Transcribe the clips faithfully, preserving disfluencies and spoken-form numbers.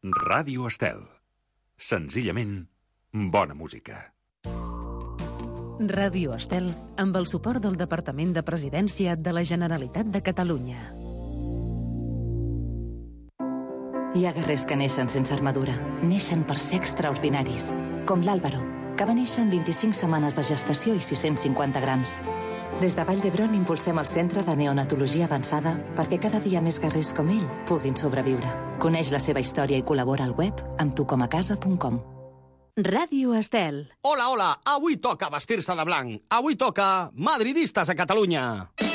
Ràdio Estel. Senzillament, bona música. Ràdio Estel, amb el suport del Departament de Presidència de la Generalitat de Catalunya. Hi ha guerrers que neixen sense armadura. Neixen per ser extraordinaris. Com l'Àlvaro, que va néixer amb vint-i-cinc setmanes de gestació i sis-cents cinquanta grams. Des de Vall d'Hebron impulsem el Centre de Neonatologia Avançada perquè cada dia més guerrers com ell puguin sobreviure. Coneix la seva història i col·labora al web amb tu com a casa punt com. Ràdio Estel. Hola, hola, avui toca vestir-se de blanc. Avui toca Madridistes a Catalunya.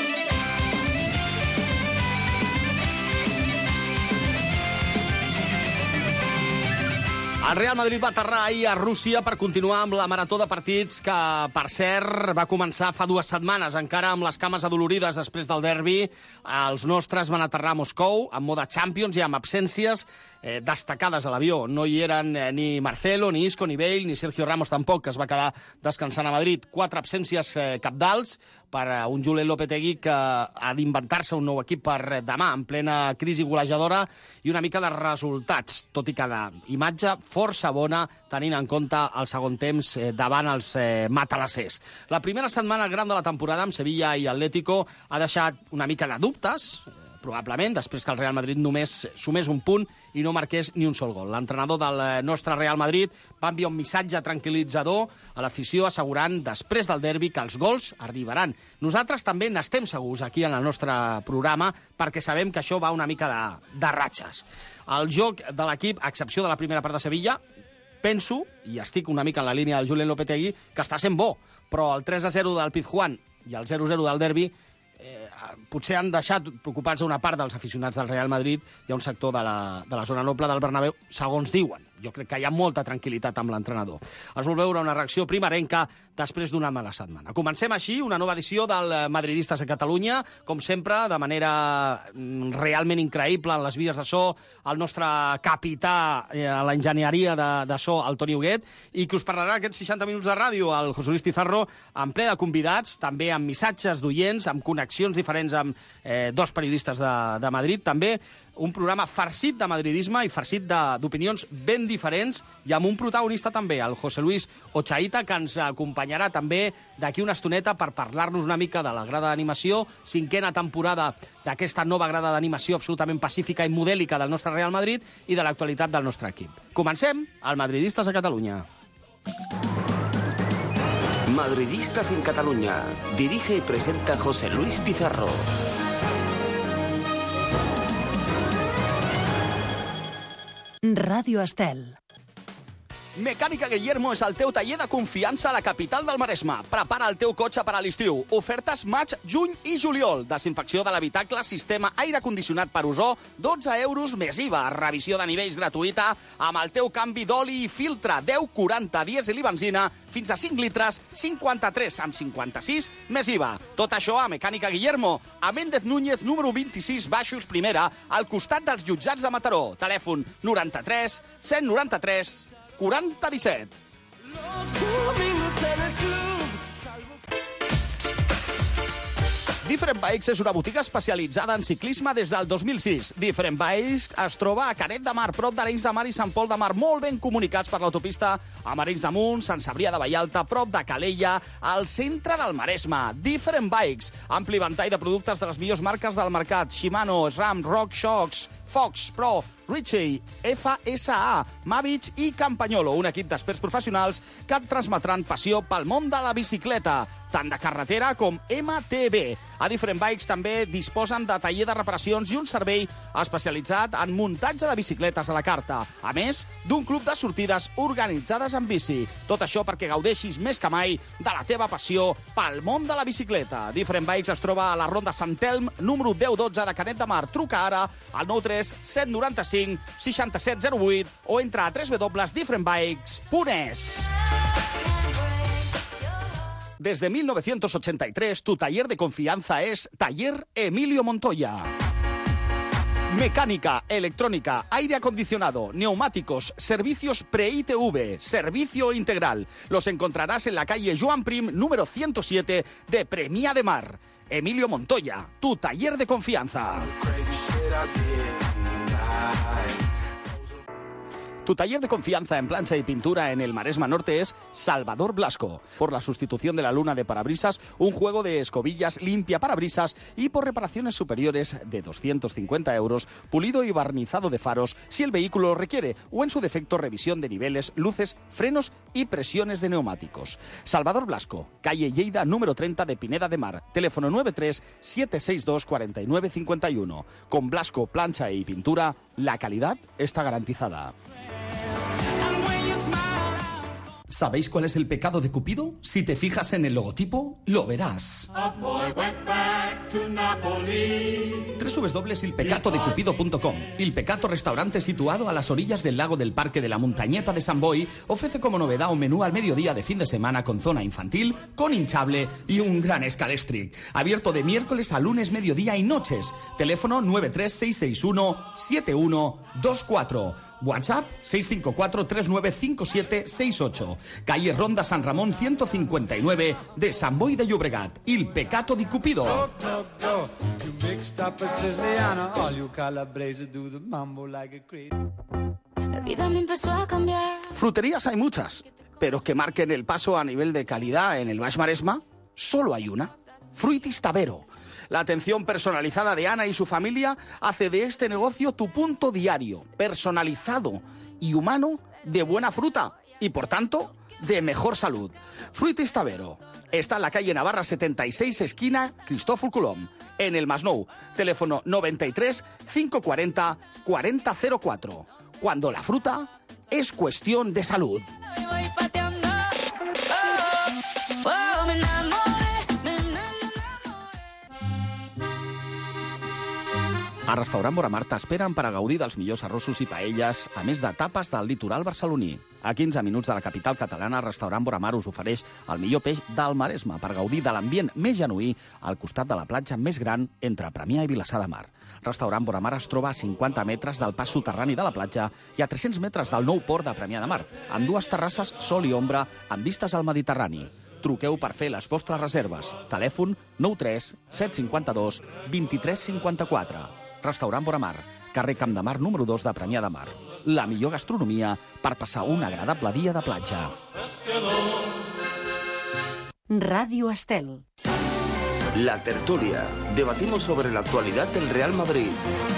El Real Madrid va aterrar ahir a Rússia per continuar amb la marató de partits que, per cert, va començar fa dues setmanes, encara amb les cames adolorides després del derbi. Els nostres van aterrar a Moscou, amb mode Champions i amb absències eh, destacades a l'avió. No hi eren eh, ni Marcelo, ni Isco, ni Bale, ni Sergio Ramos tampoc, que es va quedar descansant a Madrid. Quatre absències eh, capdals per a un Julen Lopetegui que ha d'inventar-se un nou equip per demà, en plena crisi golejadora, i una mica de resultats, tot i que d'imatge força bona, tenint en compte el segon temps eh, davant els eh, matalassers. La primera setmana gran de la temporada amb Sevilla i Atlético ha deixat una mica de dubtes, eh, probablement, després que el Real Madrid només sumés un punt i no marqués ni un sol gol. L'entrenador del nostre Real Madrid va enviar un missatge tranquil·litzador a l'afició assegurant després del derbi que els gols arribaran. Nosaltres també n'estem segurs aquí en el nostre programa perquè sabem que això va una mica de, de ratxes. El joc de l'equip, a excepció de la primera part de Sevilla, penso, i estic una mica en la línia del Julen Lopetegui, que està sent bo, però el tres a zero del Pizjuán i el zero a zero del derbi eh, potser han deixat preocupats a una part dels aficionats del Real Madrid i a un sector de la, de la zona noble del Bernabéu, segons diuen. Jo crec que hi ha molta tranquil·litat amb l'entrenador. Es vol veure una reacció primerenca després d'una mala setmana. Comencem així una nova edició del Madridistes a Catalunya, com sempre, de manera realment increïble en les vies de so, el nostre capità a la enginyeria de, de so, el Toni Huguet, i que us parlarà aquests seixanta minuts de ràdio, el José Luis Pizarro, en ple de convidats, també amb missatges d'oients, amb connexions diferents amb eh, dos periodistes de, de Madrid, també un programa farcit de madridisme i farcit d'opinions ben diferents i amb un protagonista també, el José Luis Ochaíta, que ens acompanyarà també d'aquí una estoneta per parlar-nos una mica de la grada d'animació, cinquena temporada d'aquesta nova grada d'animació absolutament pacífica i modèlica del nostre Real Madrid i de l'actualitat del nostre equip. Comencem al Madridistes a Catalunya. Madridistas en Cataluña. Dirige y presenta José Luis Pizarro. Ràdio Estel. Mecànica Guillermo és el teu taller de confiança a la capital del Maresme. Prepara el teu cotxe per a l'estiu. Ofertes maig, juny i juliol. Desinfecció de l'habitacle, sistema aire condicionat per ozó, dotze euros més I V A. Revisió de nivells gratuïta amb el teu canvi d'oli i filtre. deu quaranta dièsel i benzina fins a cinc litres, cinquanta-tres amb cinquanta-sis més I V A. Tot això a Mecànica Guillermo, a Méndez Núñez, número vint-i-sis, baixos, primera, al costat dels jutjats de Mataró. Telèfon noranta-tres, cent noranta-tres, quaranta disset. Different Bikes és una botiga especialitzada en ciclisme des del dos mil sis. Different Bikes es troba a Canet de Mar, prop d'Arenys de Mar i Sant Pol de Mar, molt ben comunicats per l'autopista amb Arenys de Munt, Sant Cebrià de Vallalta, prop de Calella, al centre del Maresme. Different Bikes, ampli ventall de productes de les millors marques del mercat: Shimano, SRAM, RockShox, Fox, Pro, Ritchie, F S A, Mavic i Campagnolo, un equip d'experts professionals que et transmetran passió pel món de la bicicleta, tant de carretera com M T B. A Different Bikes també disposen de taller de reparacions i un servei especialitzat en muntatge de bicicletes a la carta, a més d'un club de sortides organitzades en bici. Tot això perquè gaudeixis més que mai de la teva passió pel món de la bicicleta. Different Bikes es troba a la Ronda Sant Telm, número deu dotze de Canet de Mar. Truca ara al nou tres set noranta-cinc seixanta-set zero vuit o entra a w w w punt different bikes punt e s. Desde mil novecientos ochenta y tres, tu taller de confianza es Taller Emilio Montoya. Mecánica, electrónica, aire acondicionado, neumáticos, servicios pre-I T V, servicio integral. Los encontrarás en la calle Joan Prim, número ciento siete de Premià de Mar. Emilio Montoya, tu taller de confianza. Tu taller de confianza en plancha y pintura en el Maresma Norte es Salvador Blasco. Por la sustitución de la luna de parabrisas, un juego de escobillas limpia parabrisas y por reparaciones superiores de doscientos cincuenta euros, pulido y barnizado de faros si el vehículo lo requiere, o en su defecto revisión de niveles, luces, frenos y presiones de neumáticos. Salvador Blasco, calle Lleida número treinta de Pineda de Mar, teléfono nueve tres siete seis dos cuatro nueve cinco uno. Con Blasco Plancha y Pintura, la calidad está garantizada. ¿Sabéis cuál es el pecado de Cupido? Si te fijas en el logotipo, lo verás. doble u doble u doble u punto il peccato de cupido punto com. Il Peccato, restaurante situado a las orillas del lago del Parque de la Montañeta de San Boi, ofrece como novedad un menú al mediodía de fin de semana con zona infantil, con hinchable y un gran escalestric. Abierto de miércoles a lunes, mediodía y noches. Teléfono nueve tres seis seis uno siete uno dos cuatro. WhatsApp seis cinco cuatro tres nueve cinco siete seis ocho. Calle Ronda San Ramón ciento cincuenta y nueve de San Boi de Llobregat. Il Peccato di Cupido. La vida me empezó a cambiar. Fruterías hay muchas, pero que marquen el paso a nivel de calidad en el Baix Maresma, solo hay una. Fruitis Tavero. La atención personalizada de Ana y su familia hace de este negocio tu punto diario, personalizado y humano de buena fruta y, por tanto, de mejor salud. Fruitis Tavero. Está en la calle Navarra setenta y seis, esquina Cristófol Colom, en el Masnou. Teléfono noventa y tres cinco cuarenta cuarenta cero cuatro. Cuando la fruta es cuestión de salud. A Restaurant Boramar t'esperen per a gaudir dels millors arrossos i paelles, a més de tapes del litoral barceloní. A quinze minuts de la capital catalana, Restaurant Boramar us ofereix el millor peix del Maresme per gaudir de l'ambient més genuí al costat de la platja més gran entre Premià i Vilassar de Mar. Restaurant Boramar es troba a cinquanta metres del pas soterrani de la platja i a tres-cents metres del nou port de Premià de Mar, amb dues terrasses, sol i ombra, amb vistes al Mediterrani. Truqueu per fer les vostres reserves. Telèfon nou tres set cinc dos dos tres cinc quatre. Restaurant Boramar, carrer Camp de Mar número dos de Premià de Mar. La millor gastronomia per passar un agradable dia de platja. Ràdio Estel. La tertulia. Debatimos sobre la actualidad del Real Madrid.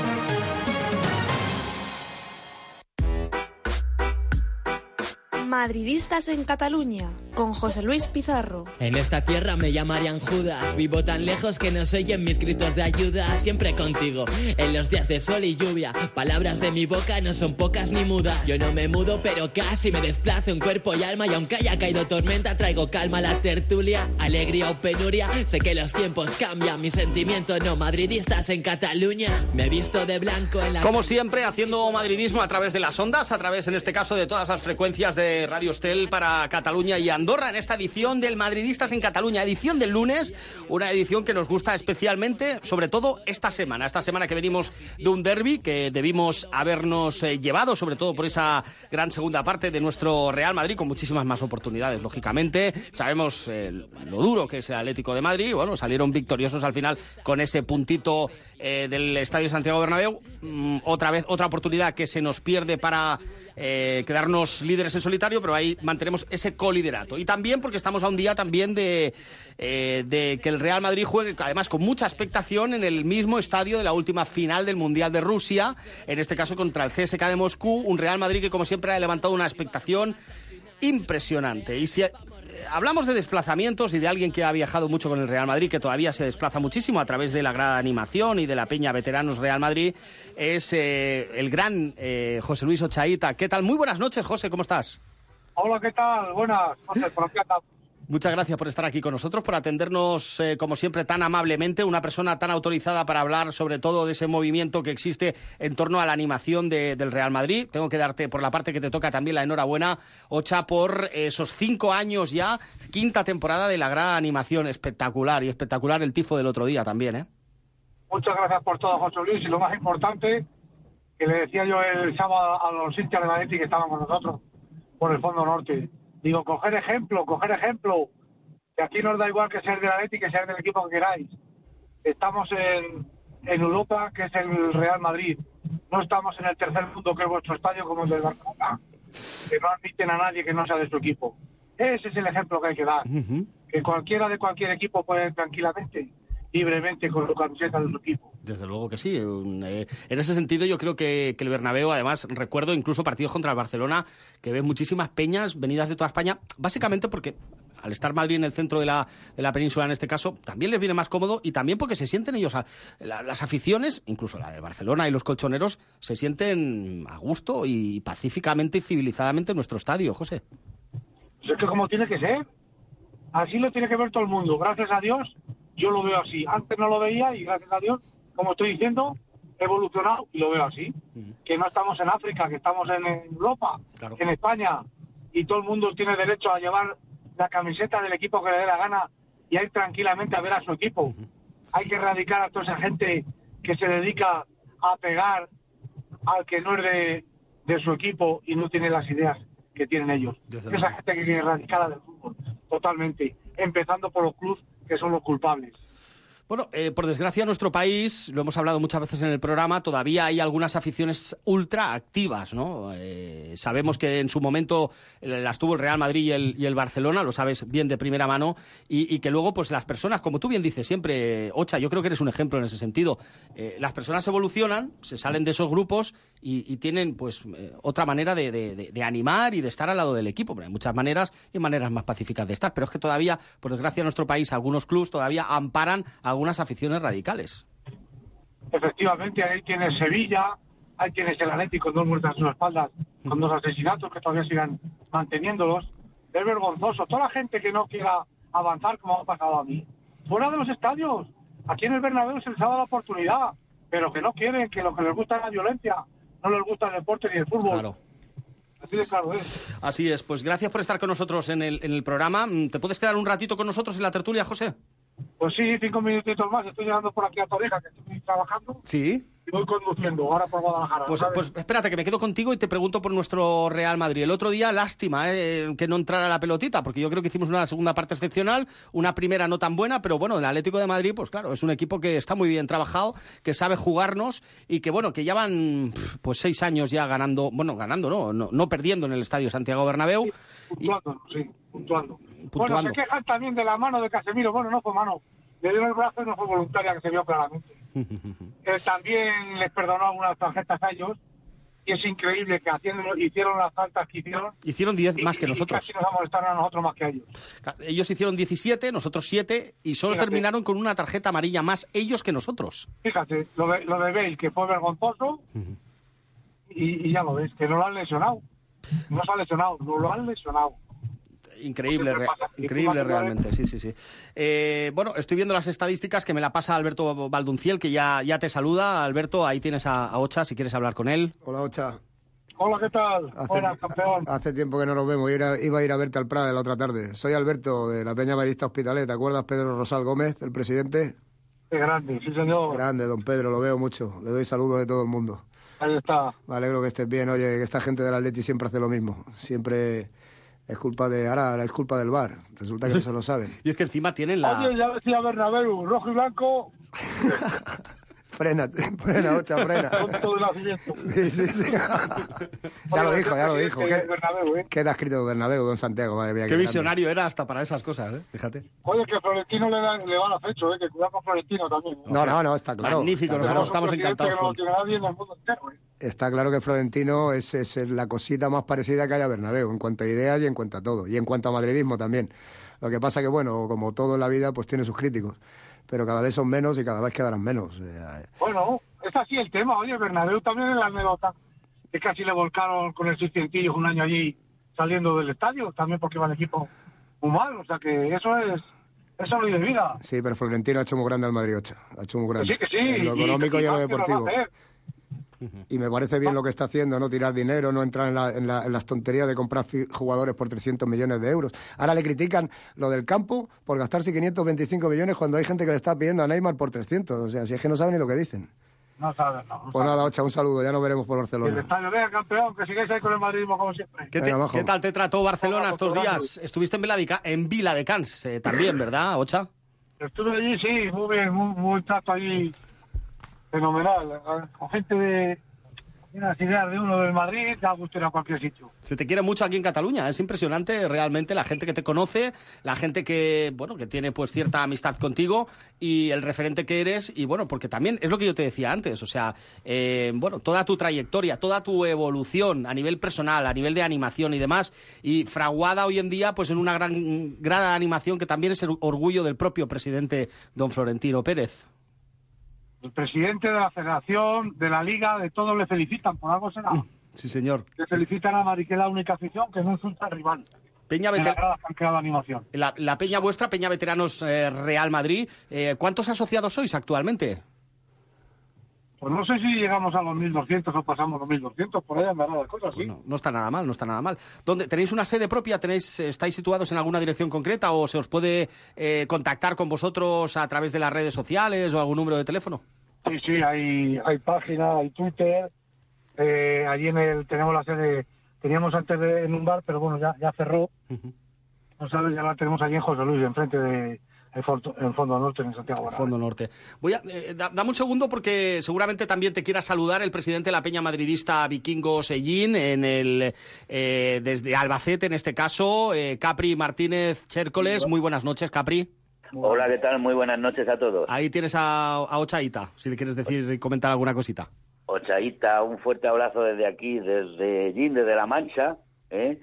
Madridistas en Cataluña, con José Luis Pizarro. En esta tierra me llamarían Judas. Vivo tan lejos que no se oyen mis gritos de ayuda. Siempre contigo, en los días de sol y lluvia. Palabras de mi boca no son pocas ni mudas. Yo no me mudo, pero casi me desplazo en cuerpo y alma. Y aunque haya caído tormenta, traigo calma a la tertulia. Alegría o penuria, sé que los tiempos cambian. Mi sentimiento no, madridistas en Cataluña. Me he visto de blanco en la... Como siempre, haciendo madridismo a través de las ondas, a través, en este caso, de todas las frecuencias de Radio Estel para Cataluña y Andorra en esta edición del Madridistas en Cataluña, edición del lunes, una edición que nos gusta especialmente, sobre todo esta semana, esta semana que venimos de un derbi que debimos habernos eh, llevado, sobre todo por esa gran segunda parte de nuestro Real Madrid, con muchísimas más oportunidades, lógicamente. Sabemos eh, lo duro que es el Atlético de Madrid, bueno, salieron victoriosos al final con ese puntito eh, del Estadio Santiago Bernabéu. Mm, otra vez, otra oportunidad que se nos pierde para Eh, quedarnos líderes en solitario, pero ahí mantenemos ese coliderato. Y también porque estamos a un día también de, eh, de que el Real Madrid juegue, además con mucha expectación, en el mismo estadio de la última final del Mundial de Rusia, en este caso contra el C S K de Moscú, un Real Madrid que como siempre ha levantado una expectación impresionante. Y si hablamos de desplazamientos y de alguien que ha viajado mucho con el Real Madrid, que todavía se desplaza muchísimo a través de la gran animación y de la Peña Veteranos Real Madrid, es eh, el gran eh, José Luis Ochaíta. ¿Qué tal? Muy buenas noches, José, ¿cómo estás? Hola, ¿qué tal? Buenas, José, por aquí andamos. Muchas gracias por estar aquí con nosotros, por atendernos, eh, como siempre, tan amablemente. Una persona tan autorizada para hablar sobre todo de ese movimiento que existe en torno a la animación de, del Real Madrid. Tengo que darte, por la parte que te toca, también la enhorabuena, Ocha, por esos cinco años ya, quinta temporada de la gran animación. Espectacular, y espectacular el tifo del otro día también, ¿eh? Muchas gracias por todo, José Luis. Y lo más importante, que le decía yo el sábado a los hinchas de Madrid que estaban con nosotros por el Fondo Norte. Digo, coger ejemplo, coger ejemplo, que aquí nos da igual que ser del Atleti que ser del equipo que queráis. Estamos en, en Europa, que es el Real Madrid. no estamos en el tercer mundo que es vuestro estadio como el del Barcelona, que no admiten a nadie que no sea de su equipo. Ese es el ejemplo que hay que dar. Uh-huh. Que cualquiera de cualquier equipo puede ir tranquilamente, libremente con su camiseta de su equipo. Desde luego que sí. En ese sentido yo creo que, que el Bernabéu, además, recuerdo incluso partidos contra el Barcelona, que ven muchísimas peñas venidas de toda España, básicamente porque al estar Madrid en el centro de la, de la península en este caso, también les viene más cómodo y también porque se sienten ellos, a, la, las aficiones, incluso la de Barcelona y los colchoneros, se sienten a gusto y pacíficamente y civilizadamente en nuestro estadio, José. Pues es que como tiene que ser, así lo tiene que ver todo el mundo. Gracias a Dios, yo lo veo así. Antes no lo veía y gracias a Dios, como estoy diciendo, he evolucionado y lo veo así. Uh-huh. Que no estamos en África, que estamos en Europa, claro. En España, y todo el mundo tiene derecho a llevar la camiseta del equipo que le dé la gana y a ir tranquilamente a ver a su equipo. Uh-huh. Hay que erradicar a toda esa gente que se dedica a pegar al que no es de, de su equipo y no tiene las ideas que tienen ellos. Desde esa gente que quiere erradicarla del fútbol, totalmente, empezando por los clubes que son los culpables. Bueno, eh, por desgracia en nuestro país, lo hemos hablado muchas veces en el programa, todavía hay algunas aficiones ultra activas, ¿no? Eh, sabemos que en su momento las tuvo el Real Madrid y el, y el Barcelona, lo sabes bien de primera mano, y, y que luego pues las personas, como tú bien dices siempre, Ocha, yo creo que eres un ejemplo en ese sentido, eh, las personas evolucionan, se salen de esos grupos y, y tienen pues eh, otra manera de, de, de, de animar y de estar al lado del equipo. Bueno, hay muchas maneras y maneras más pacíficas de estar, pero es que todavía, por desgracia en nuestro país, algunos clubs todavía amparan a algunas aficiones radicales. Efectivamente, ahí tienes Sevilla, ahí tienes el Atlético con dos muertes en sus espaldas, con dos asesinatos que todavía sigan manteniéndolos. Es vergonzoso. Toda la gente que no quiera avanzar como ha pasado a mí, fuera de los estadios, aquí en el Bernabéu se les ha dado la oportunidad, pero que no quieren, que lo que les gusta es la violencia, no les gusta el deporte ni el fútbol. Claro. Así de claro es. Así es, pues gracias por estar con nosotros en el, en el programa. ¿Te puedes quedar un ratito con nosotros en la tertulia, José? Pues sí, cinco minutitos más. Estoy llegando por aquí a Torija, que estoy trabajando. Sí. Y voy conduciendo ahora por Guadalajara. Pues, pues espérate, que me quedo contigo y te pregunto por nuestro Real Madrid. El otro día, lástima eh, que no entrara la pelotita, porque yo creo que hicimos una segunda parte excepcional, una primera no tan buena, pero bueno, el Atlético de Madrid, pues claro, es un equipo que está muy bien trabajado, que sabe jugarnos y que bueno, que ya van pues seis años ya ganando, bueno, ganando, no, no, no perdiendo en el Estadio Santiago Bernabéu. Sí, puntuando, y... sí, puntuando. puntuando. Bueno, se quejan también de la mano de Casemiro. Bueno, no fue mano. Le dio el brazo y no fue voluntaria, que se vio claramente. eh, también les perdonó algunas tarjetas a ellos y es increíble que haciendo, hicieron las faltas que hicieron. Hicieron diez más que nosotros. Y casi nos amonestaron a nosotros más que a ellos. Ellos hicieron diecisiete, nosotros siete y solo Fíjate. terminaron con una tarjeta amarilla más ellos que nosotros. Fíjate, lo de, lo de Bale, que fue vergonzoso, uh-huh. y, y ya lo ves, que no lo han lesionado. No se ha lesionado, no lo han lesionado. Increíble, re increíble realmente, sí, sí, sí. Eh, bueno, estoy viendo las estadísticas que me la pasa Alberto Valdunciel, que ya, ya te saluda. Alberto, ahí tienes a, a Ocha, si quieres hablar con él. Hola, Ocha. Hola, ¿qué tal? Hace, Hola, campeón. Hace tiempo que no nos vemos, iba a, iba a ir a verte al Prado la otra tarde. Soy Alberto, de la Peña Marista Hospitalet. ¿Te acuerdas, Pedro Rosal Gómez, el presidente? Qué grande, sí, señor. Grande, don Pedro, lo veo mucho. Le doy saludos de todo el mundo. Ahí está. Me alegro que estés bien. Oye, que esta gente del Atleti siempre hace lo mismo. Siempre... Es culpa de... Ahora es culpa del V A R. Resulta que no se lo saben. Y es que encima tienen la... Oye, ya decía Bernabéu, rojo y blanco... frena, frena, Ocha, frena. Sí, sí, sí. Ya lo dijo, ya lo dijo. ¿Qué, Bernabéu, ¿eh? ¿Qué te ha escrito Bernabéu, don Santiago? Madre mía. Qué, qué visionario grande. Era hasta para esas cosas, ¿eh? Fíjate. Oye, que Florentino le, da, le van a fecho, ¿eh? Que cuidado con Florentino también. ¿eh? No, no, no, está claro. Magnífico, está nosotros claro. estamos encantados con... Que no nadie en el mundo entero, ¿eh? Está claro que Florentino es, es la cosita más parecida que haya a Bernabéu, en cuanto a ideas y en cuanto a todo. Y en cuanto a madridismo también. Lo que pasa que, bueno, como todo en la vida, pues tiene sus críticos. Pero cada vez son menos y cada vez quedarán menos. Bueno, es así el tema. Oye, Bernabéu también en la anécdota. Es que así le volcaron con el seiscientillos un año allí saliendo del estadio, también porque va el equipo muy mal. O sea que eso es... Eso es lo de vida. Sí, pero Florentino ha hecho muy grande al Madrid ocho. Ha hecho muy grande. Que sí, que sí. En lo económico y, y, y en lo deportivo. Y me parece bien lo que está haciendo, no tirar dinero, no entrar en, la, en, la, en las tonterías de comprar jugadores por trescientos millones de euros. Ahora le critican lo del campo por gastarse quinientos veinticinco millones cuando hay gente que le está pidiendo a Neymar por trescientos. O sea, si es que no saben ni lo que dicen. No sabes, no. no pues sabe. nada, Ocha, un saludo, ya nos veremos por Barcelona. El estadio, venga, campeón, que sigáis ahí con el madridismo como siempre. ¿Qué, te, Venga, ¿Qué tal te trató Barcelona Hola, estos días? Estuviste en Vila, en Vila de Cans eh, también, ¿verdad, Ocha? Estuve allí, sí, muy bien, muy, muy trato allí fenomenal, con gente de, Las ideas de uno del Madrid, da gusto ir a cualquier sitio. Se te quiere mucho aquí en Cataluña, es impresionante realmente la gente que te conoce, la gente que, bueno, que tiene pues cierta amistad contigo y el referente que eres, y bueno, porque también es lo que yo te decía antes, o sea, eh, bueno, toda tu trayectoria, toda tu evolución a nivel personal, a nivel de animación y demás, y fraguada hoy en día pues en una gran, gran animación que también es el orgullo del propio presidente don Florentino Pérez. El presidente de la Federación, de la Liga, de todos le felicitan, por algo será. Sí, señor. Le felicitan a Madrid, que es la única afición que no insulta al rival. Peña Veter... la, la, la Peña vuestra, Peña Veteranos eh, Real Madrid, eh, ¿cuántos asociados sois actualmente? Pues no sé si llegamos a los mil doscientos o pasamos los mil doscientos, por ahí andará la cosa, sí. Pues no, no está nada mal, no está nada mal. ¿Dónde, ¿Tenéis una sede propia? ¿Tenéis, ¿Estáis situados en alguna dirección concreta o se os puede eh, contactar con vosotros a través de las redes sociales o algún número de teléfono? Sí, sí, hay, hay página, hay Twitter. Eh, allí en el tenemos la sede, teníamos antes de, en un bar, pero bueno, ya, ya cerró. Uh-huh. No sabes, ya la tenemos allí en José Luis, enfrente de... En Fondo Norte, en Santiago Bernabéu. Fondo Norte. Voy a, eh, da, dame un segundo porque seguramente también te quiera saludar el presidente de la Peña Madridista Vikingos Sellín, en el, eh, desde Albacete en este caso, eh, Capri Martínez Chércoles. Muy buenas noches, Capri. Hola, ¿qué tal? Muy buenas noches a todos. Ahí tienes a, a Ochaíta, si le quieres decir y comentar alguna cosita. Ochaíta, un fuerte abrazo desde aquí, desde Yin, desde La Mancha, ¿eh?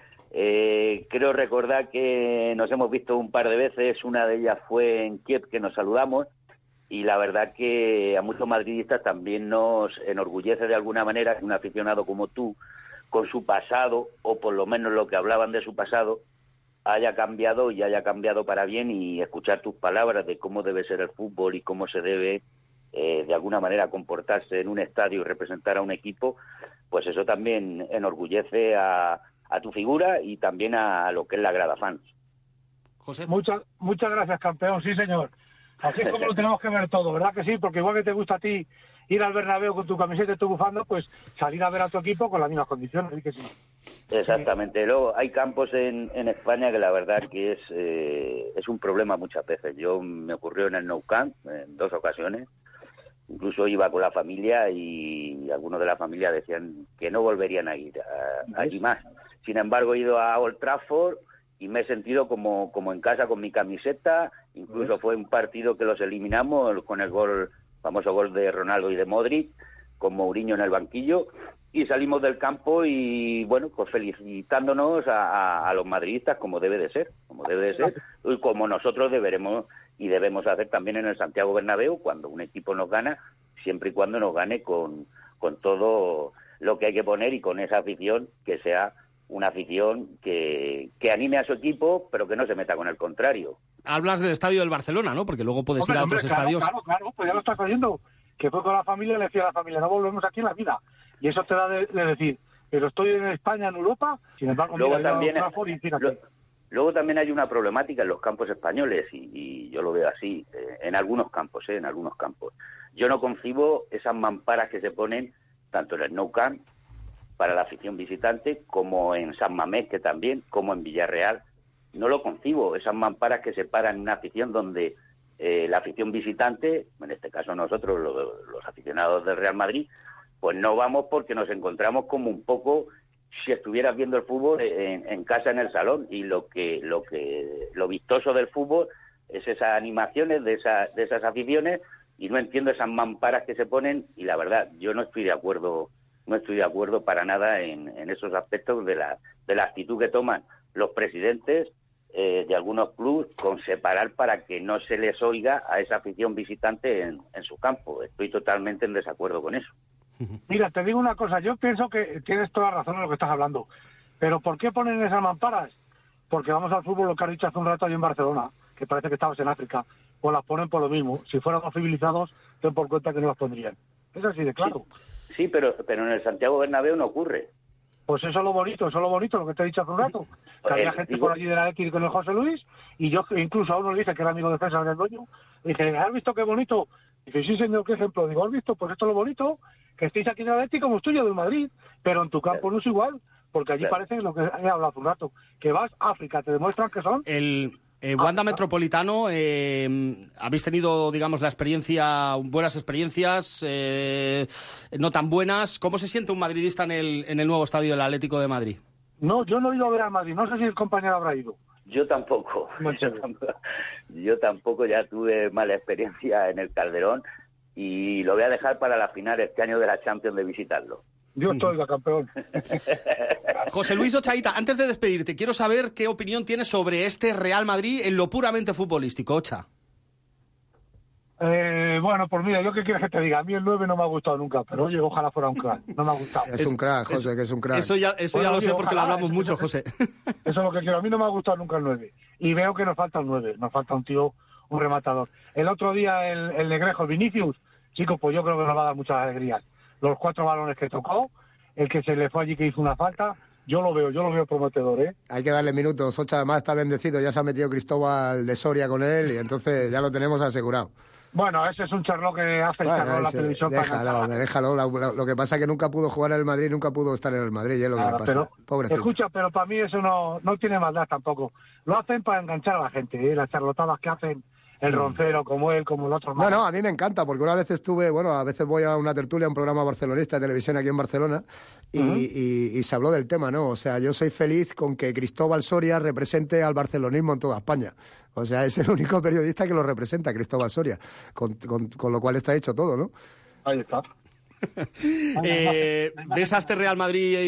Eh, creo recordar que nos hemos visto un par de veces, una de ellas fue en Kiev, que nos saludamos, y la verdad que a muchos madridistas también nos enorgullece de alguna manera que un aficionado como tú, con su pasado, o por lo menos lo que hablaban de su pasado, haya cambiado y haya cambiado para bien, y escuchar tus palabras de cómo debe ser el fútbol y cómo se debe eh, de alguna manera comportarse en un estadio y representar a un equipo, pues eso también enorgullece a a tu figura y también a lo que es la grada fans. José. Muchas, muchas gracias, campeón, sí señor. Así es como lo tenemos que ver todo, ¿verdad que sí? Porque igual que te gusta a ti ir al Bernabéu con tu camiseta y tu bufanda, pues salir a ver a tu equipo con las mismas condiciones, ¿sí que sí? Exactamente. Sí. Luego hay campos en, en España que la verdad que es, eh, es un problema muchas veces. Yo me ocurrió en el Nou Camp en dos ocasiones. Incluso iba con la familia y algunos de la familia decían que no volverían a ir a, allí más. Sin embargo, he ido a Old Trafford y me he sentido como, como en casa con mi camiseta. Incluso fue un partido que los eliminamos con el gol, famoso gol de Ronaldo y de Modric, con Mourinho en el banquillo. Y salimos del campo y, bueno, pues felicitándonos a, a, a los madridistas como debe de ser, como debe de ser, y como nosotros deberemos y debemos hacer también en el Santiago Bernabéu cuando un equipo nos gana, siempre y cuando nos gane con, con todo lo que hay que poner y con esa afición que sea una afición que, que anime a su equipo, pero que no se meta con el contrario. Hablas del estadio del Barcelona, ¿no? Porque luego puedes hombre, ir a otros hombre, claro, estadios. Claro, claro, pues ya lo estás oyendo. Que fue con la familia y le decía a la familia, no volvemos aquí en la vida. Y eso te da de, de decir, pero estoy en España, en Europa, sin embargo, luego mira, también, y lo, luego también hay una problemática en los campos españoles, y, y yo lo veo así, eh, en algunos campos, eh, en algunos campos. Yo no concibo esas mamparas que se ponen, tanto en el Nou Camp, para la afición visitante, como en San Mamés, que también, como en Villarreal. No lo concibo, esas mamparas que separan una afición donde eh, la afición visitante, en este caso nosotros, los, los aficionados del Real Madrid, pues no vamos porque nos encontramos como un poco si estuvieras viendo el fútbol en, en casa, en el salón, y lo que lo que lo vistoso del fútbol es esas animaciones de, esa, de esas aficiones, y no entiendo esas mamparas que se ponen, y la verdad, yo no estoy de acuerdo no estoy de acuerdo para nada en, en esos aspectos de la, de la actitud que toman los presidentes eh, de algunos clubes con separar para que no se les oiga a esa afición visitante en, en su campo. Estoy totalmente en desacuerdo con eso. Mira, te digo una cosa, yo pienso que tienes toda la razón en lo que estás hablando, pero ¿por qué ponen esas mamparas? Porque vamos al fútbol, lo que has dicho hace un rato allí en Barcelona, que parece que estabas en África, pues las ponen por lo mismo. Si fuéramos civilizados, ten por cuenta que no las pondrían. Es así de claro. Sí. Sí, pero, pero en el Santiago Bernabéu no ocurre. Pues eso es lo bonito, eso es lo bonito, lo que te he dicho hace un rato. Que había gente digo... por allí de la X con el José Luis, y yo incluso a uno le dije que era amigo de César del dueño, le dije, ¿has visto qué bonito? Y dice, sí señor, ¿qué ejemplo? Digo, ¿has visto? Pues esto es lo bonito, que estéis aquí en el Atlético como es tuyo del Madrid, pero en tu campo no es igual, porque allí claro. Parece lo que he hablado hace un rato, que vas a África, te demuestran que son el Eh, Wanda Metropolitano, eh, habéis tenido, digamos, la experiencia, buenas experiencias, eh, no tan buenas. ¿Cómo se siente un madridista en el, en el nuevo estadio del Atlético de Madrid? No, yo no he ido a ver al Madrid. No sé si el compañero habrá ido. Yo tampoco. Yo tampoco, ya tuve mala experiencia en el Calderón y lo voy a dejar para la final este año de la Champions de visitarlo. Yo estoy la campeón. José Luis Ochaíta, antes de despedirte, quiero saber qué opinión tienes sobre este Real Madrid en lo puramente futbolístico, Ocha. Eh, bueno, pues mira, yo qué quieres que te diga. A mí el nueve no me ha gustado nunca, pero oye, ojalá fuera un crack. No me ha gustado. Es, es un crack, José, es, que es un crack. Eso ya, eso bueno, ya lo sé porque ojalá, lo hablamos mucho, José. Eso es lo que quiero. A mí no me ha gustado nunca el nueve. Y veo que nos falta un nueve. Nos falta un tío, un rematador. El otro día, el, el Negrejo, el Vinicius, chicos, pues yo creo que nos va a dar muchas alegrías. Los cuatro balones que tocó, el que se le fue allí que hizo una falta, yo lo veo, yo lo veo prometedor, ¿eh? Hay que darle minutos. Ocha además está bendecido, ya se ha metido Cristóbal de Soria con él y entonces ya lo tenemos asegurado. Bueno, ese es un charlo que hace el bueno, charlo en la televisión. Déjalo, para déjalo. Lo, lo, lo que pasa es que nunca pudo jugar en el Madrid, nunca pudo estar en el Madrid, es lo claro, que le pasa. Pero, escucha, pero para mí eso no, no tiene maldad tampoco. Lo hacen para enganchar a la gente, ¿eh? Las charlotadas que hacen el Roncero, como él, como el otro. No, no, a mí me encanta, porque una vez estuve, bueno, a veces voy a una tertulia, a un programa barcelonista de televisión aquí en Barcelona, y, uh-huh. y, y se habló del tema, ¿no? O sea, yo soy feliz con que Cristóbal Soria represente al barcelonismo en toda España. O sea, es el único periodista que lo representa, Cristóbal Soria, con, con, con lo cual está hecho todo, ¿no? Ahí está. eh, ¿Ves a este Real Madrid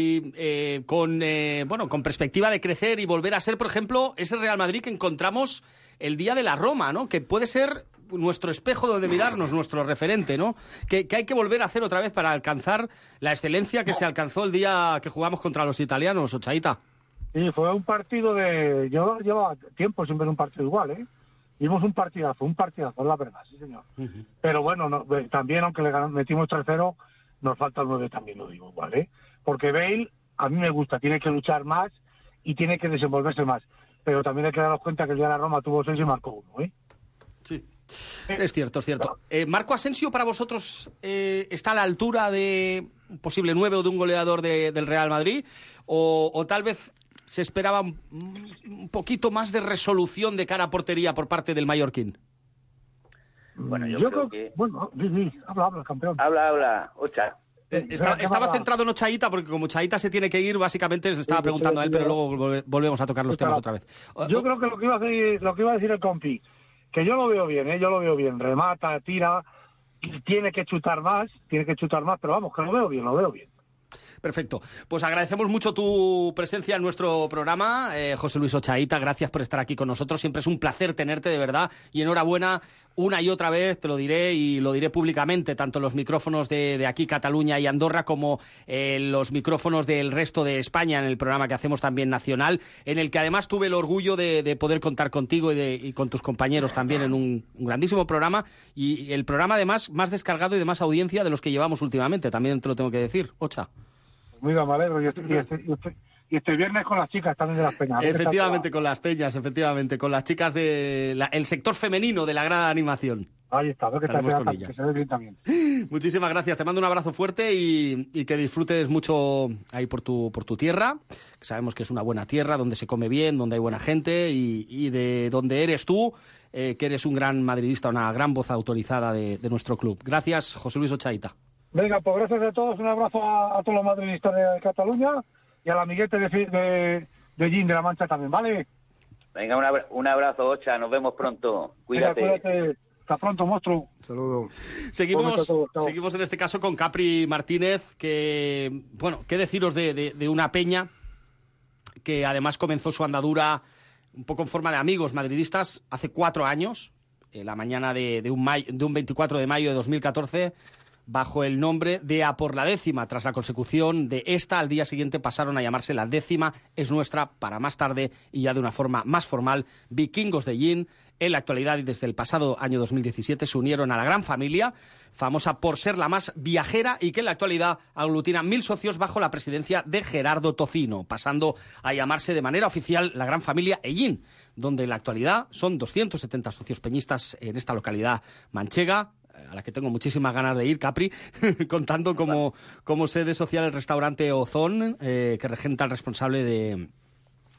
eh, con, eh, bueno, con perspectiva de crecer y volver a ser, por ejemplo, ese Real Madrid que encontramos el día de la Roma, ¿no? Que puede ser nuestro espejo donde mirarnos, nuestro referente, ¿no? Que, que hay que volver a hacer otra vez para alcanzar la excelencia que se alcanzó el día que jugamos contra los italianos, Ochaíta. Sí, fue un partido de... Yo llevaba tiempo sin ver un partido igual, ¿eh? Vimos un partidazo, un partidazo, es la verdad, sí señor. Uh-huh. Pero bueno, no, también aunque le ganamos, metimos tres cero, nos falta el nueve también, lo digo igual, ¿eh? Porque Bale, a mí me gusta, tiene que luchar más y tiene que desenvolverse más. Pero también hay que darnos cuenta que el día de la Roma tuvo seis y marcó uno, ¿eh? Sí, es cierto, es cierto. Eh, ¿Marco Asensio para vosotros eh, está a la altura de un posible nueve o de un goleador de, del Real Madrid? O, o tal vez se esperaba un, un poquito más de resolución de cara a portería por parte del mallorquín? Bueno, yo, yo creo, creo que... Bueno, sí, sí, habla, habla, campeón. Habla, habla, Ocha. Eh, está, estaba centrado en Ochaíta, porque como Ochaíta se tiene que ir, básicamente le estaba sí, preguntando sí, a él, pero luego volvemos a tocar los temas otra vez. Yo creo que lo que iba a decir, lo que iba a decir el compi, que yo lo veo bien, ¿eh? Yo lo veo bien, remata, tira, tiene que chutar más, tiene que chutar más, pero vamos, que lo veo bien, lo veo bien. Perfecto. Pues agradecemos mucho tu presencia en nuestro programa, eh, José Luis Ochaíta. Gracias por estar aquí con nosotros. Siempre es un placer tenerte, de verdad. Y enhorabuena una y otra vez, te lo diré y lo diré públicamente, tanto los micrófonos de, de aquí, Cataluña y Andorra, como eh, los micrófonos del resto de España en el programa que hacemos también nacional, en el que además tuve el orgullo de, de poder contar contigo y, de, y con tus compañeros también en un, un grandísimo programa. Y el programa, además, más descargado y de más audiencia de los que llevamos últimamente. También te lo tengo que decir, Ocha. Mira, me alegro. Y este, y, este, y, este, y este viernes con las chicas también de las peñas. Efectivamente, con las peñas, efectivamente, con las chicas del de sector femenino de la gran animación. Ahí está, a ver que, está, con que se ve bien también. Muchísimas gracias, te mando un abrazo fuerte y, y que disfrutes mucho ahí por tu, por tu tierra, que sabemos que es una buena tierra, donde se come bien, donde hay buena gente y, y de donde eres tú, eh, que eres un gran madridista, una gran voz autorizada de, de nuestro club. Gracias, José Luis Ochaíta. Venga, pues gracias a todos, un abrazo a, a todos los madridistas de Cataluña y al amiguete de, de, de Gin de la Mancha también, ¿vale? Venga, un, abra un abrazo, Ocha, nos vemos pronto. Cuídate. Venga, cuídate. Hasta pronto, monstruo. Saludo. Seguimos, todo, todo. seguimos en este caso con Capri Martínez, que, bueno, qué deciros de, de, de una peña que además comenzó su andadura un poco en forma de amigos madridistas hace cuatro años, en la mañana de, de, un, may, de un veinticuatro de mayo de dos mil catorce, bajo el nombre de A por la Décima. Tras la consecución de esta, al día siguiente pasaron a llamarse La Décima es Nuestra, para más tarde, y ya de una forma más formal, Vikingos de Gin. En la actualidad y desde el pasado año dos mil diecisiete se unieron a la gran familia, famosa por ser la más viajera y que en la actualidad aglutina mil socios bajo la presidencia de Gerardo Tocino, pasando a llamarse de manera oficial la gran familia Ellín, donde en la actualidad son doscientos setenta socios peñistas en esta localidad manchega, a la que tengo muchísimas ganas de ir, Capri, contando como, como sede social el restaurante Ozón, eh, que regenta el responsable de,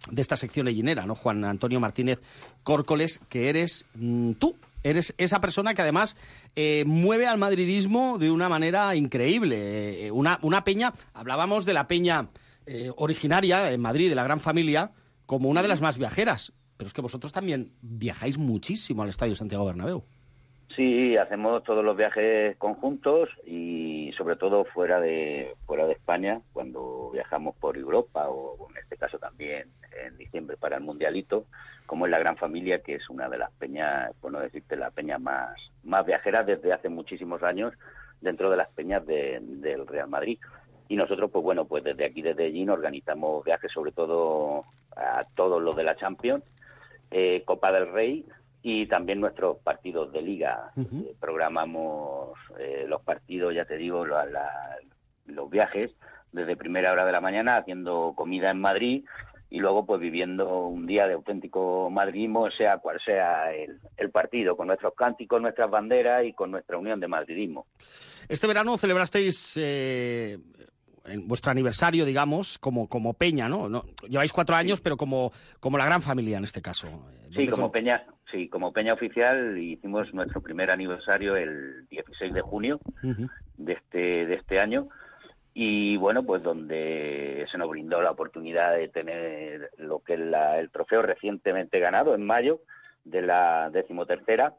de esta sección ellinera, ¿no? Juan Antonio Martínez Córcoles, que eres mmm, tú. Eres esa persona que además eh, mueve al madridismo de una manera increíble. Eh, una, una peña, hablábamos de la peña eh, originaria en Madrid, de la Gran Familia, como una de las más viajeras. Pero es que vosotros también viajáis muchísimo al Estadio Santiago Bernabéu. Sí, hacemos todos los viajes conjuntos y sobre todo fuera de fuera de España, cuando viajamos por Europa o en este caso también en diciembre para el Mundialito, como es la Gran Familia, que es una de las peñas, por no decirte la peña más, más viajera desde hace muchísimos años dentro de las peñas de, del Real Madrid. Y nosotros, pues bueno, pues desde aquí, desde allí, organizamos viajes sobre todo a todos los de la Champions, eh, Copa del Rey, y también nuestros partidos de liga. Uh-huh. Eh, programamos eh, los partidos, ya te digo, la, la, los viajes desde primera hora de la mañana, haciendo comida en Madrid y luego pues viviendo un día de auténtico madridismo, sea cual sea el, el partido, con nuestros cánticos, nuestras banderas y con nuestra unión de madridismo. Este verano celebrasteis eh, en vuestro aniversario, digamos, como, como peña, ¿no? ¿no? Lleváis cuatro años, sí. pero como, como la Gran Familia en este caso. Sí, como con... peña, sí, como peña oficial hicimos nuestro primer aniversario el dieciséis de junio uh-huh. de este de este año. Y bueno, pues donde se nos brindó la oportunidad de tener lo que es la, el trofeo recientemente ganado en mayo de la decimotercera.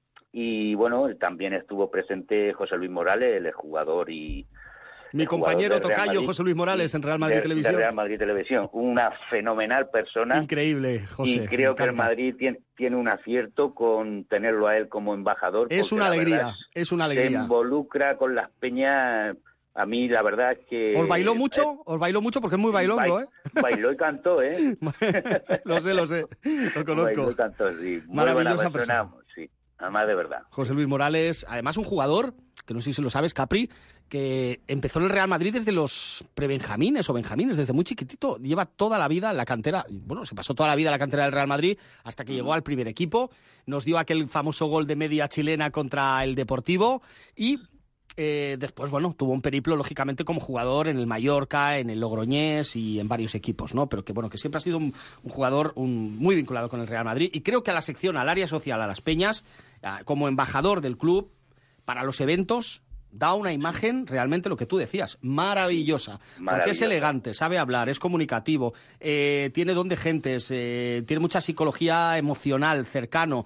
Y bueno, también estuvo presente José Luis Morales, el jugador y... Mi compañero tocayo José Luis Morales en Real Madrid de, Televisión. De Real Madrid Televisión, una fenomenal persona. Increíble, José. Y creo que el Madrid tiene, tiene un acierto con tenerlo a él como embajador. Es una alegría, es, es una alegría. Se involucra con las peñas... A mí la verdad es que... ¿Os bailó mucho? Eh, ¿Os bailó mucho? Porque es muy bailongo, bail, ¿eh? Bailó y cantó, ¿eh? Lo sé, lo sé, lo conozco. Bailó y cantó, sí. Muy Maravillosa buena persona, persona, sí. Además de verdad. José Luis Morales, además un jugador, que no sé si lo sabes, Capri, que empezó en el Real Madrid desde los prebenjamines o benjamines, desde muy chiquitito. Lleva toda la vida en la cantera, bueno, se pasó toda la vida en la cantera del Real Madrid hasta que mm. llegó al primer equipo. Nos dio aquel famoso gol de media chilena contra el Deportivo y... Eh, después, bueno, tuvo un periplo, lógicamente, como jugador en el Mallorca, en el Logroñés y en varios equipos, ¿no? Pero que, bueno, que siempre ha sido un, un jugador un, muy vinculado con el Real Madrid. Y creo que a la sección, al área social, a las peñas, a, como embajador del club, para los eventos, da una imagen, realmente lo que tú decías, maravillosa. Porque es elegante, sabe hablar, es comunicativo, eh, tiene don de gentes, eh, tiene mucha psicología emocional, cercano.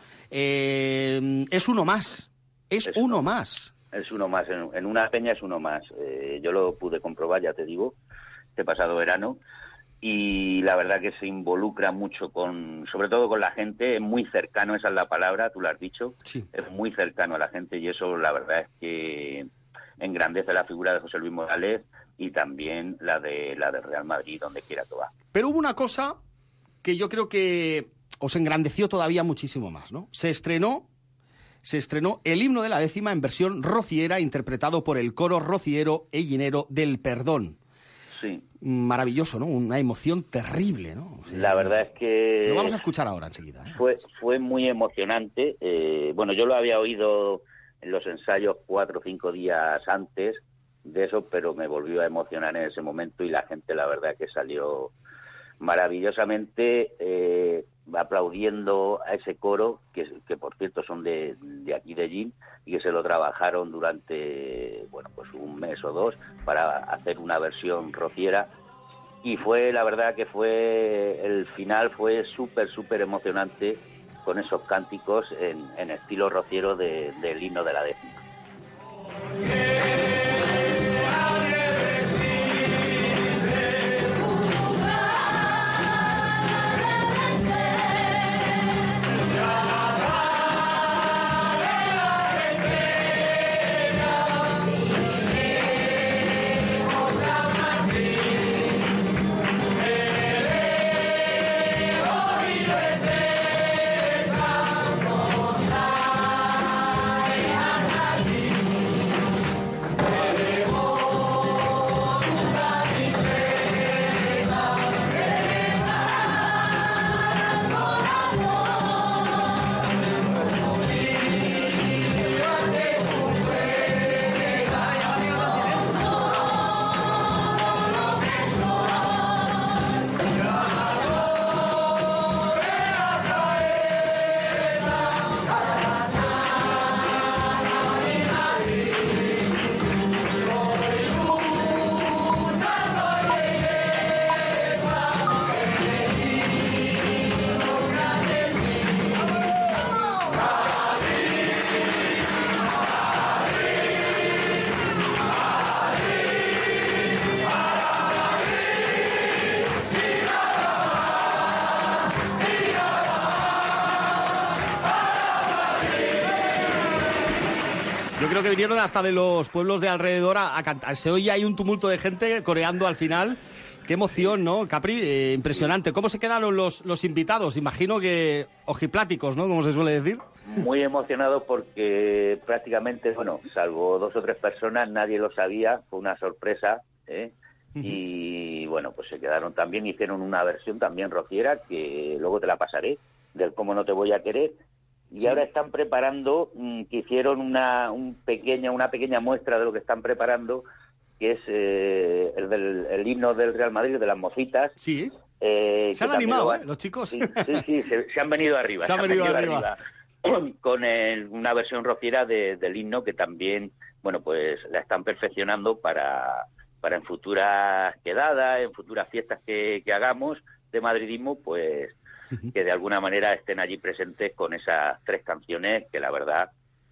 Eh, es uno más, es, es uno más. Es uno más, en, en una peña es uno más. Eh, yo lo pude comprobar, ya te digo, este pasado verano, y la verdad que se involucra mucho con, sobre todo con la gente, es muy cercano, esa es la palabra, tú lo has dicho, sí. Es muy cercano a la gente y eso la verdad es que engrandece la figura de José Luis Morales y también la de la de Real Madrid, donde quiera que va. Pero hubo una cosa que yo creo que os engrandeció todavía muchísimo más, ¿no? Se estrenó Se estrenó el himno de la décima en versión rociera, interpretado por el coro rociero ellinero del Perdón. Sí. Maravilloso, ¿no? Una emoción terrible, ¿no? O sea, la verdad es que... Lo vamos a escuchar ahora enseguida, ¿eh? Fue, fue muy emocionante. Eh, bueno, yo lo había oído en los ensayos cuatro o cinco días antes de eso, pero me volvió a emocionar en ese momento y la gente, la verdad, que salió maravillosamente... Eh, aplaudiendo a ese coro, que, que por cierto son de, de aquí de Gin, y que se lo trabajaron durante, bueno, pues un mes o dos para hacer una versión rociera, y fue, la verdad que fue, el final fue súper, súper emocionante con esos cánticos en, en estilo rociero de, del himno de la décima. creo que vinieron hasta de los pueblos de alrededor a, a cantar. Se oye ahí un tumulto de gente coreando al final. Qué emoción, ¿no, Capri? Eh, impresionante. ¿Cómo se quedaron los, los invitados? Imagino que ojipláticos, ¿no? Como se suele decir. Muy emocionados porque prácticamente, bueno, salvo dos o tres personas, nadie lo sabía. Fue una sorpresa, ¿eh? Uh-huh. Y, bueno, pues se quedaron también. Hicieron una versión también rociera que luego te la pasaré, del Cómo no te voy a querer. Y sí. Ahora están preparando, mmm, que hicieron una, un pequeña, una pequeña muestra de lo que están preparando, que es eh, el, del, el himno del Real Madrid, de las mocitas. Sí. Eh, se han animado, van... ¿eh? Los chicos. Sí, sí, sí se, se han venido arriba. Se han, se han venido, venido arriba. arriba. Con el, una versión rociera de, del himno que también, bueno, pues la están perfeccionando para, para en futuras quedadas, en futuras fiestas que, que hagamos de madridismo, pues uh-huh. que de alguna manera estén allí presentes con esas tres canciones que la verdad...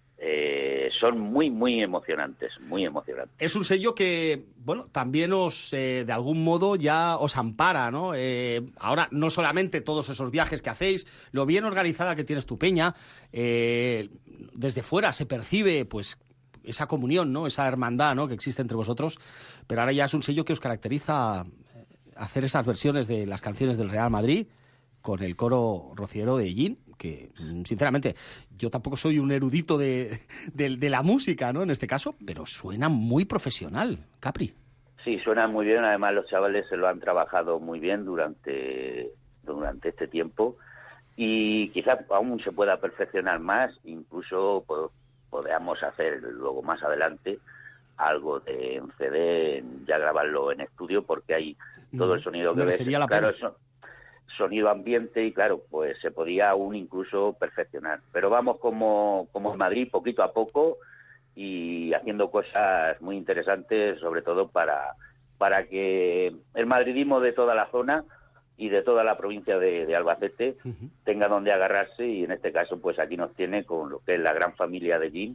Eh, son muy, muy emocionantes, muy emocionantes. Es un sello que, bueno, también os, eh, de algún modo, ya os ampara, ¿no? Eh, ahora, no solamente todos esos viajes que hacéis, lo bien organizada que tienes tu peña, eh, desde fuera se percibe, pues, esa comunión, ¿no? Esa hermandad, ¿no? Que existe entre vosotros, pero ahora ya es un sello que os caracteriza hacer esas versiones de las canciones del Real Madrid con el coro rociero de Ellín, que, sinceramente, yo tampoco soy un erudito de, de, de la música, ¿no?, en este caso, pero suena muy profesional, Capri. Sí, suena muy bien, además los chavales se lo han trabajado muy bien durante, durante este tiempo y quizás aún se pueda perfeccionar más, incluso pues, podamos hacer luego más adelante algo de en C D, ya grabarlo en estudio, porque hay todo el sonido que ves, la claro, eso, sonido ambiente y claro, pues se podía aún incluso perfeccionar. Pero vamos como, como en Madrid, poquito a poco y haciendo cosas muy interesantes, sobre todo para, para que el madridismo de toda la zona y de toda la provincia de, de Albacete uh-huh. tenga donde agarrarse y en este caso pues aquí nos tiene con lo que es la gran familia de Ellín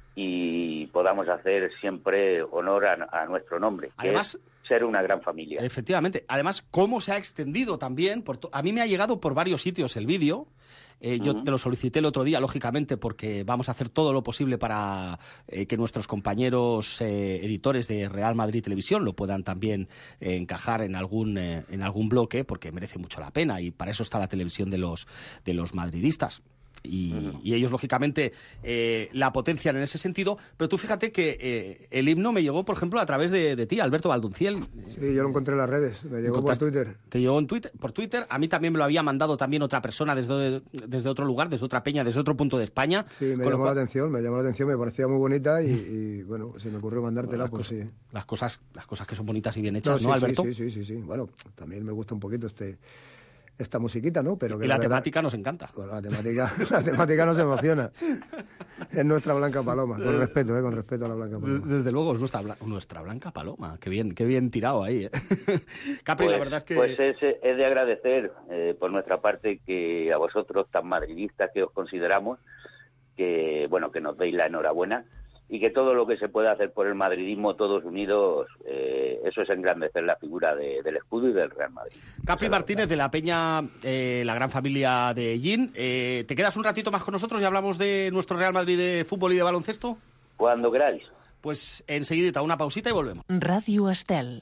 y podamos hacer siempre honor a, a nuestro nombre. Además, que es ser una gran familia. Efectivamente. Además, cómo se ha extendido también. Por to- a mí me ha llegado por varios sitios el vídeo. Eh, uh-huh. Yo te lo solicité el otro día, lógicamente, porque vamos a hacer todo lo posible para eh, que nuestros compañeros eh, editores de Real Madrid Televisión lo puedan también eh, encajar en algún eh, en algún bloque, porque merece mucho la pena y para eso está la televisión de los de los madridistas. Y, uh-huh. y ellos, lógicamente, eh, la potencian en ese sentido. Pero tú fíjate que eh, el himno me llegó, por ejemplo, a través de, de ti, Alberto Valdunciel. Sí, yo lo encontré en las redes, me llegó por Twitter. Te llegó en Twitter, por Twitter. A mí también me lo había mandado también otra persona desde, desde otro lugar, desde otra peña, desde otro punto de España. Sí, me llamó cual... la atención, me llamó la atención, me parecía muy bonita y, y bueno, se me ocurrió mandártela, las pues cosas, sí. Las cosas, las cosas que son bonitas y bien hechas, no, sí, ¿no, Alberto? Sí, sí, sí, sí, sí. Bueno, también me gusta un poquito este... esta musiquita, ¿no? Pero que y la, la temática verdad, nos encanta. Bueno, la temática, la temática nos emociona. Es nuestra Blanca Paloma, con respeto, ¿eh? Con respeto a la Blanca Paloma. Desde luego, es nuestra, nuestra Blanca Paloma. Qué bien, qué bien tirado ahí, ¿eh? Capri, pues, la verdad es que... Pues es, es de agradecer eh, por nuestra parte que a vosotros, tan madridistas que os consideramos, que, bueno, que nos deis la enhorabuena y que todo lo que se pueda hacer por el madridismo, todos unidos, eh, eso es engrandecer la figura de, del escudo y del Real Madrid. Capri Martínez, de la Peña, eh, la gran familia de Ellín. Eh, ¿Te quedas un ratito más con nosotros y hablamos de nuestro Real Madrid de fútbol y de baloncesto? Cuando queráis. Pues enseguidita, una pausita y volvemos. Radio Estel.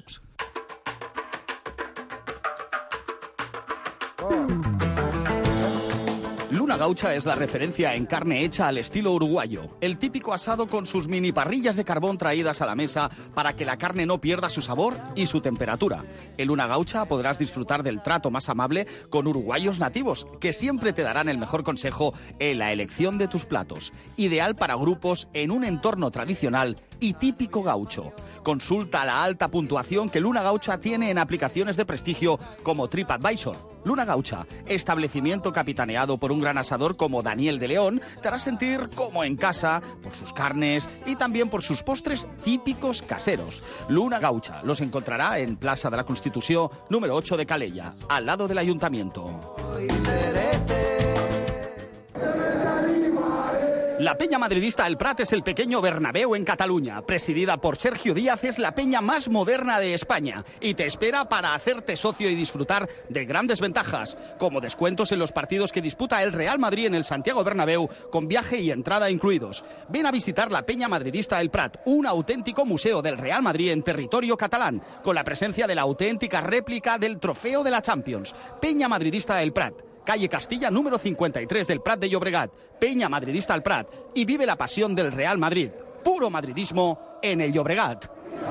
Luna Gaucha es la referencia en carne hecha al estilo uruguayo. El típico asado con sus mini parrillas de carbón traídas a la mesa para que la carne no pierda su sabor y su temperatura. En Luna Gaucha podrás disfrutar del trato más amable con uruguayos nativos, que siempre te darán el mejor consejo en la elección de tus platos. Ideal para grupos en un entorno tradicional y típico gaucho. Consulta la alta puntuación que Luna Gaucha tiene en aplicaciones de prestigio como TripAdvisor. Luna Gaucha, establecimiento capitaneado por un gran asador como Daniel de León, te hará sentir como en casa por sus carnes y también por sus postres típicos caseros. Luna Gaucha los encontrará en Plaza de la Constitución número ocho de Calella, al lado del Ayuntamiento. La peña madridista El Prat es el pequeño Bernabéu en Cataluña. Presidida por Sergio Díaz, es la peña más moderna de España y te espera para hacerte socio y disfrutar de grandes ventajas, como descuentos en los partidos que disputa el Real Madrid en el Santiago Bernabéu, con viaje y entrada incluidos. Ven a visitar la peña madridista El Prat, un auténtico museo del Real Madrid en territorio catalán, con la presencia de la auténtica réplica del trofeo de la Champions. Peña madridista El Prat, calle Castilla número cincuenta y tres del Prat de Llobregat, peña madridista El Prat, y vive la pasión del Real Madrid. Puro madridismo en el Llobregat.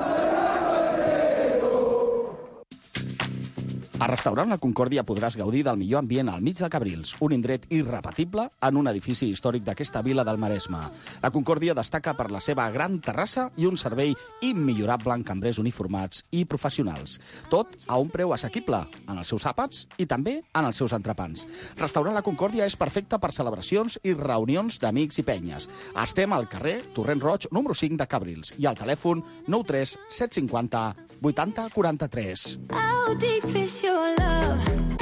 A Restaurant La Concòrdia podràs gaudir del millor ambient al mig de Cabrils, un indret irrepetible en un edifici històric d'aquesta vila del Maresme. La Concòrdia destaca per la seva gran terrassa i un servei immillorable en cambrers uniformats i professionals. Tot a un preu assequible en els seus àpats i també en els seus entrepans. Restaurant La Concòrdia és perfecte per celebracions i reunions d'amics i penyes. Estem al carrer Torrent Roig, número cinc de Cabrils, i al telèfon nou tres set cinc zero vuitanta quaranta-tres. How deep is your love?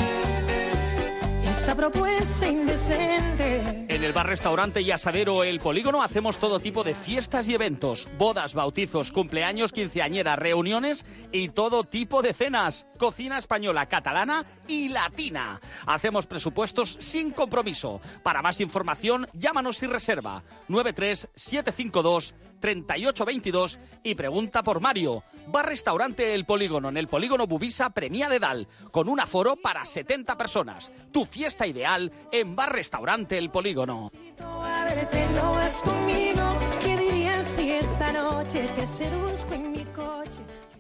Esta propuesta indecente. En el bar-restaurante y asadero El Polígono hacemos todo tipo de fiestas y eventos, bodas, bautizos, cumpleaños, quinceañeras, reuniones y todo tipo de cenas. Cocina española, catalana y latina. Hacemos presupuestos sin compromiso. Para más información, llámanos y reserva nueve tres siete cinco dos tres ocho dos dos y pregunta por Mario. Bar-restaurante El Polígono, en el Polígono Bubisa Premià de Dalt, con un aforo para setenta personas. Tu fiesta ideal en Bar-restaurante El Polígono. A verte no vas conmigo. ¿Qué dirías si esta noche te seduzco en mi coche?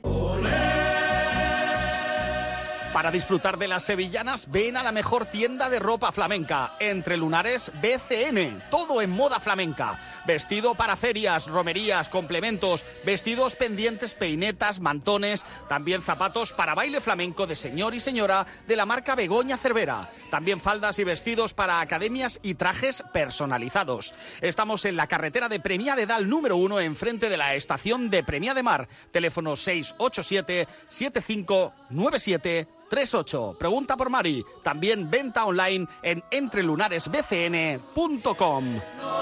Para disfrutar de las sevillanas, ven a la mejor tienda de ropa flamenca, Entre Lunares B C N. Todo en moda flamenca. Vestido para ferias, romerías, complementos, vestidos, pendientes, peinetas, mantones, también zapatos para baile flamenco de señor y señora de la marca Begoña Cervera. También faldas y vestidos para academias y trajes personalizados. Estamos en la carretera de Premià de Dalt número uno, enfrente de la estación de Premià de Mar. Teléfono seis ocho siete siete cinco nueve siete tres ocho. Pregunta por Mari. También venta online en entrelunares b c n punto com.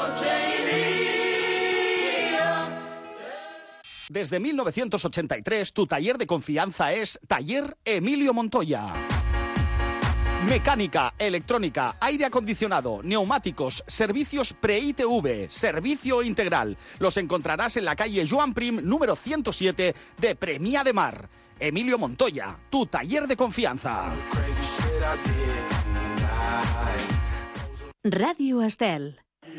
Desde mil novecientos ochenta y tres, tu taller de confianza es Taller Emilio Montoya. Mecánica, electrónica, aire acondicionado, neumáticos, servicios pre-I T V, servicio integral. Los encontrarás en la calle Joan Prim, número ciento siete de Premià de Mar. Emilio Montoya, tu taller de confianza. Radio Estel.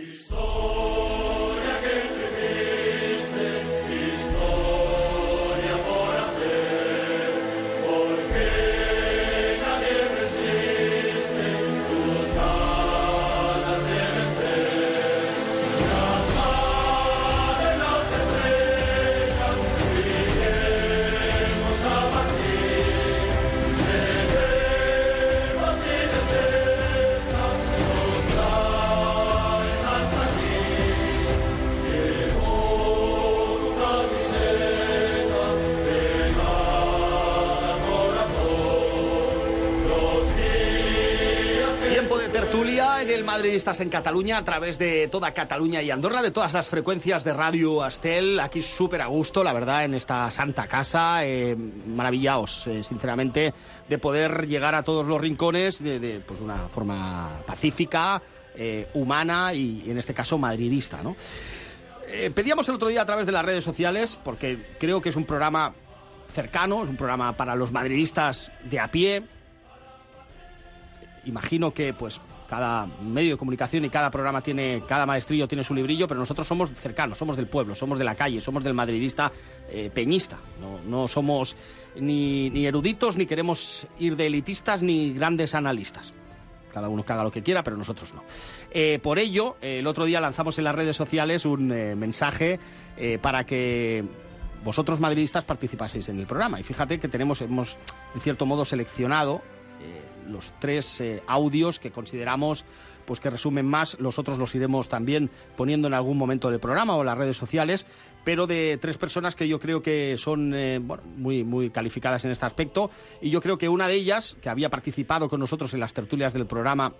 En el Madridistas en Cataluña, a través de toda Cataluña y Andorra, de todas las frecuencias de Radio Estel, aquí súper a gusto, la verdad, en esta santa casa, eh, maravillaos, eh, sinceramente, de poder llegar a todos los rincones de, de pues, una forma pacífica, eh, humana y, en este caso, madridista, ¿no? Eh, pedíamos el otro día a través de las redes sociales, porque creo que es un programa cercano, es un programa para los madridistas de a pie. Imagino que, pues, cada medio de comunicación y cada programa tiene, cada maestrillo tiene su librillo, pero nosotros somos cercanos, somos del pueblo, somos de la calle, somos del madridista eh, peñista. No, no somos ni, ni eruditos, ni queremos ir de elitistas, ni grandes analistas. Cada uno que haga lo que quiera, pero nosotros no. Eh, por ello, eh, el otro día lanzamos en las redes sociales un eh, mensaje eh, para que vosotros madridistas participaseis en el programa. Y fíjate que tenemos, hemos, en cierto modo, seleccionado los tres eh, audios que consideramos pues que resumen más. Los otros los iremos también poniendo en algún momento del programa o en las redes sociales, pero de tres personas que yo creo que son eh, bueno, muy, muy calificadas en este aspecto, y yo creo que una de ellas, que había participado con nosotros en las tertulias del programa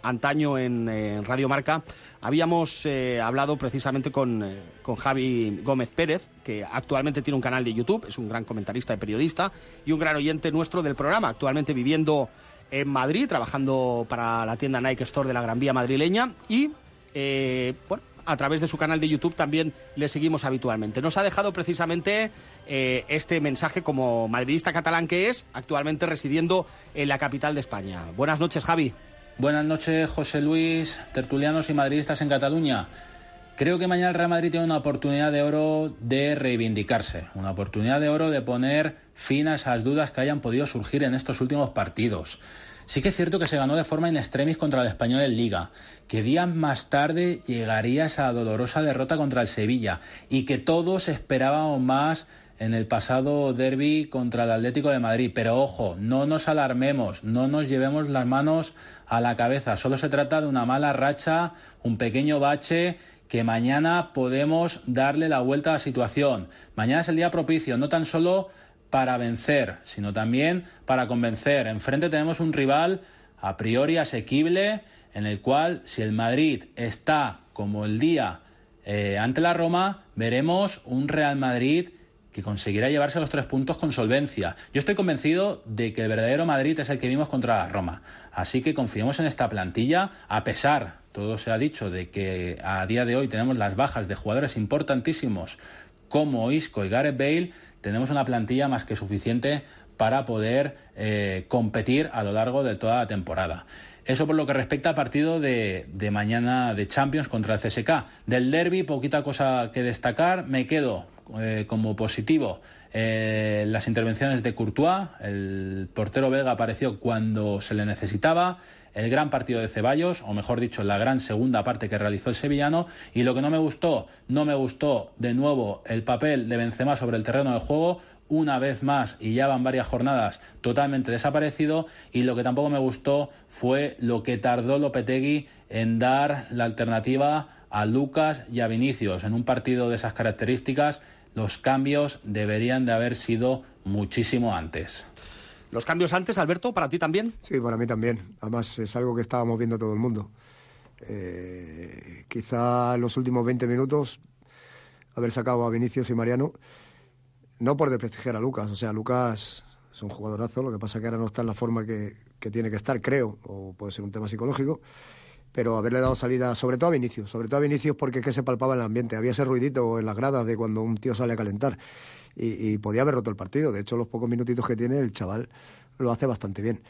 antaño en, en Radio Marca, habíamos eh, hablado precisamente con, eh, con Javi Gómez Pérez, que actualmente tiene un canal de YouTube, es un gran comentarista y periodista y un gran oyente nuestro del programa, actualmente viviendo en Madrid, trabajando para la tienda Nike Store de la Gran Vía madrileña y, eh, bueno, a través de su canal de YouTube también le seguimos habitualmente. Nos ha dejado precisamente eh, este mensaje como madridista catalán que es, actualmente residiendo en la capital de España. Buenas noches, Javi. Buenas noches, José Luis, tertulianos y madridistas en Cataluña. Creo que mañana el Real Madrid tiene una oportunidad de oro de reivindicarse, una oportunidad de oro de poner fin a esas dudas que hayan podido surgir en estos últimos partidos. Sí que es cierto que se ganó de forma in extremis contra el Español en Liga, que días más tarde llegaría esa dolorosa derrota contra el Sevilla y que todos esperábamos más en el pasado derbi contra el Atlético de Madrid. Pero ojo, no nos alarmemos, no nos llevemos las manos a la cabeza. Solo se trata de una mala racha, un pequeño bache que mañana podemos darle la vuelta a la situación. Mañana es el día propicio, no tan solo para vencer, sino también para convencer. Enfrente tenemos un rival a priori asequible, en el cual, si el Madrid está como el día eh, ante la Roma, veremos un Real Madrid que conseguirá llevarse los tres puntos con solvencia. Yo estoy convencido de que el verdadero Madrid es el que vimos contra la Roma. Así que confiemos en esta plantilla, a pesar, todo se ha dicho, de que a día de hoy tenemos las bajas de jugadores importantísimos como Isco y Gareth Bale. Tenemos una plantilla más que suficiente para poder eh, competir a lo largo de toda la temporada. Eso por lo que respecta al partido de, de mañana de Champions contra el C S K. Del derbi, poquita cosa que destacar. Me quedo eh, como positivo eh, las intervenciones de Courtois. El portero belga apareció cuando se le necesitaba. El gran partido de Ceballos, o mejor dicho, la gran segunda parte que realizó el sevillano. Y lo que no me gustó, no me gustó de nuevo el papel de Benzema sobre el terreno de juego, una vez más, y ya van varias jornadas, totalmente desaparecido. Y lo que tampoco me gustó fue lo que tardó Lopetegui en dar la alternativa a Lucas y a Vinicius. En un partido de esas características, los cambios deberían de haber sido muchísimo antes. ¿Los cambios antes, Alberto, para ti también? Sí, para mí también. Además, es algo que estábamos viendo todo el mundo. Eh, quizá en los últimos veinte minutos haber sacado a Vinicius y Mariano, no por desprestigiar a Lucas. O sea, Lucas es un jugadorazo, lo que pasa es que ahora no está en la forma que, que tiene que estar, creo, o puede ser un tema psicológico, pero haberle dado salida, sobre todo a Vinicius, sobre todo a Vinicius porque es que se palpaba en el ambiente. Había ese ruidito en las gradas de cuando un tío sale a calentar. Y, y podía haber roto el partido. De hecho, los pocos minutitos que tiene, el chaval lo hace bastante bien.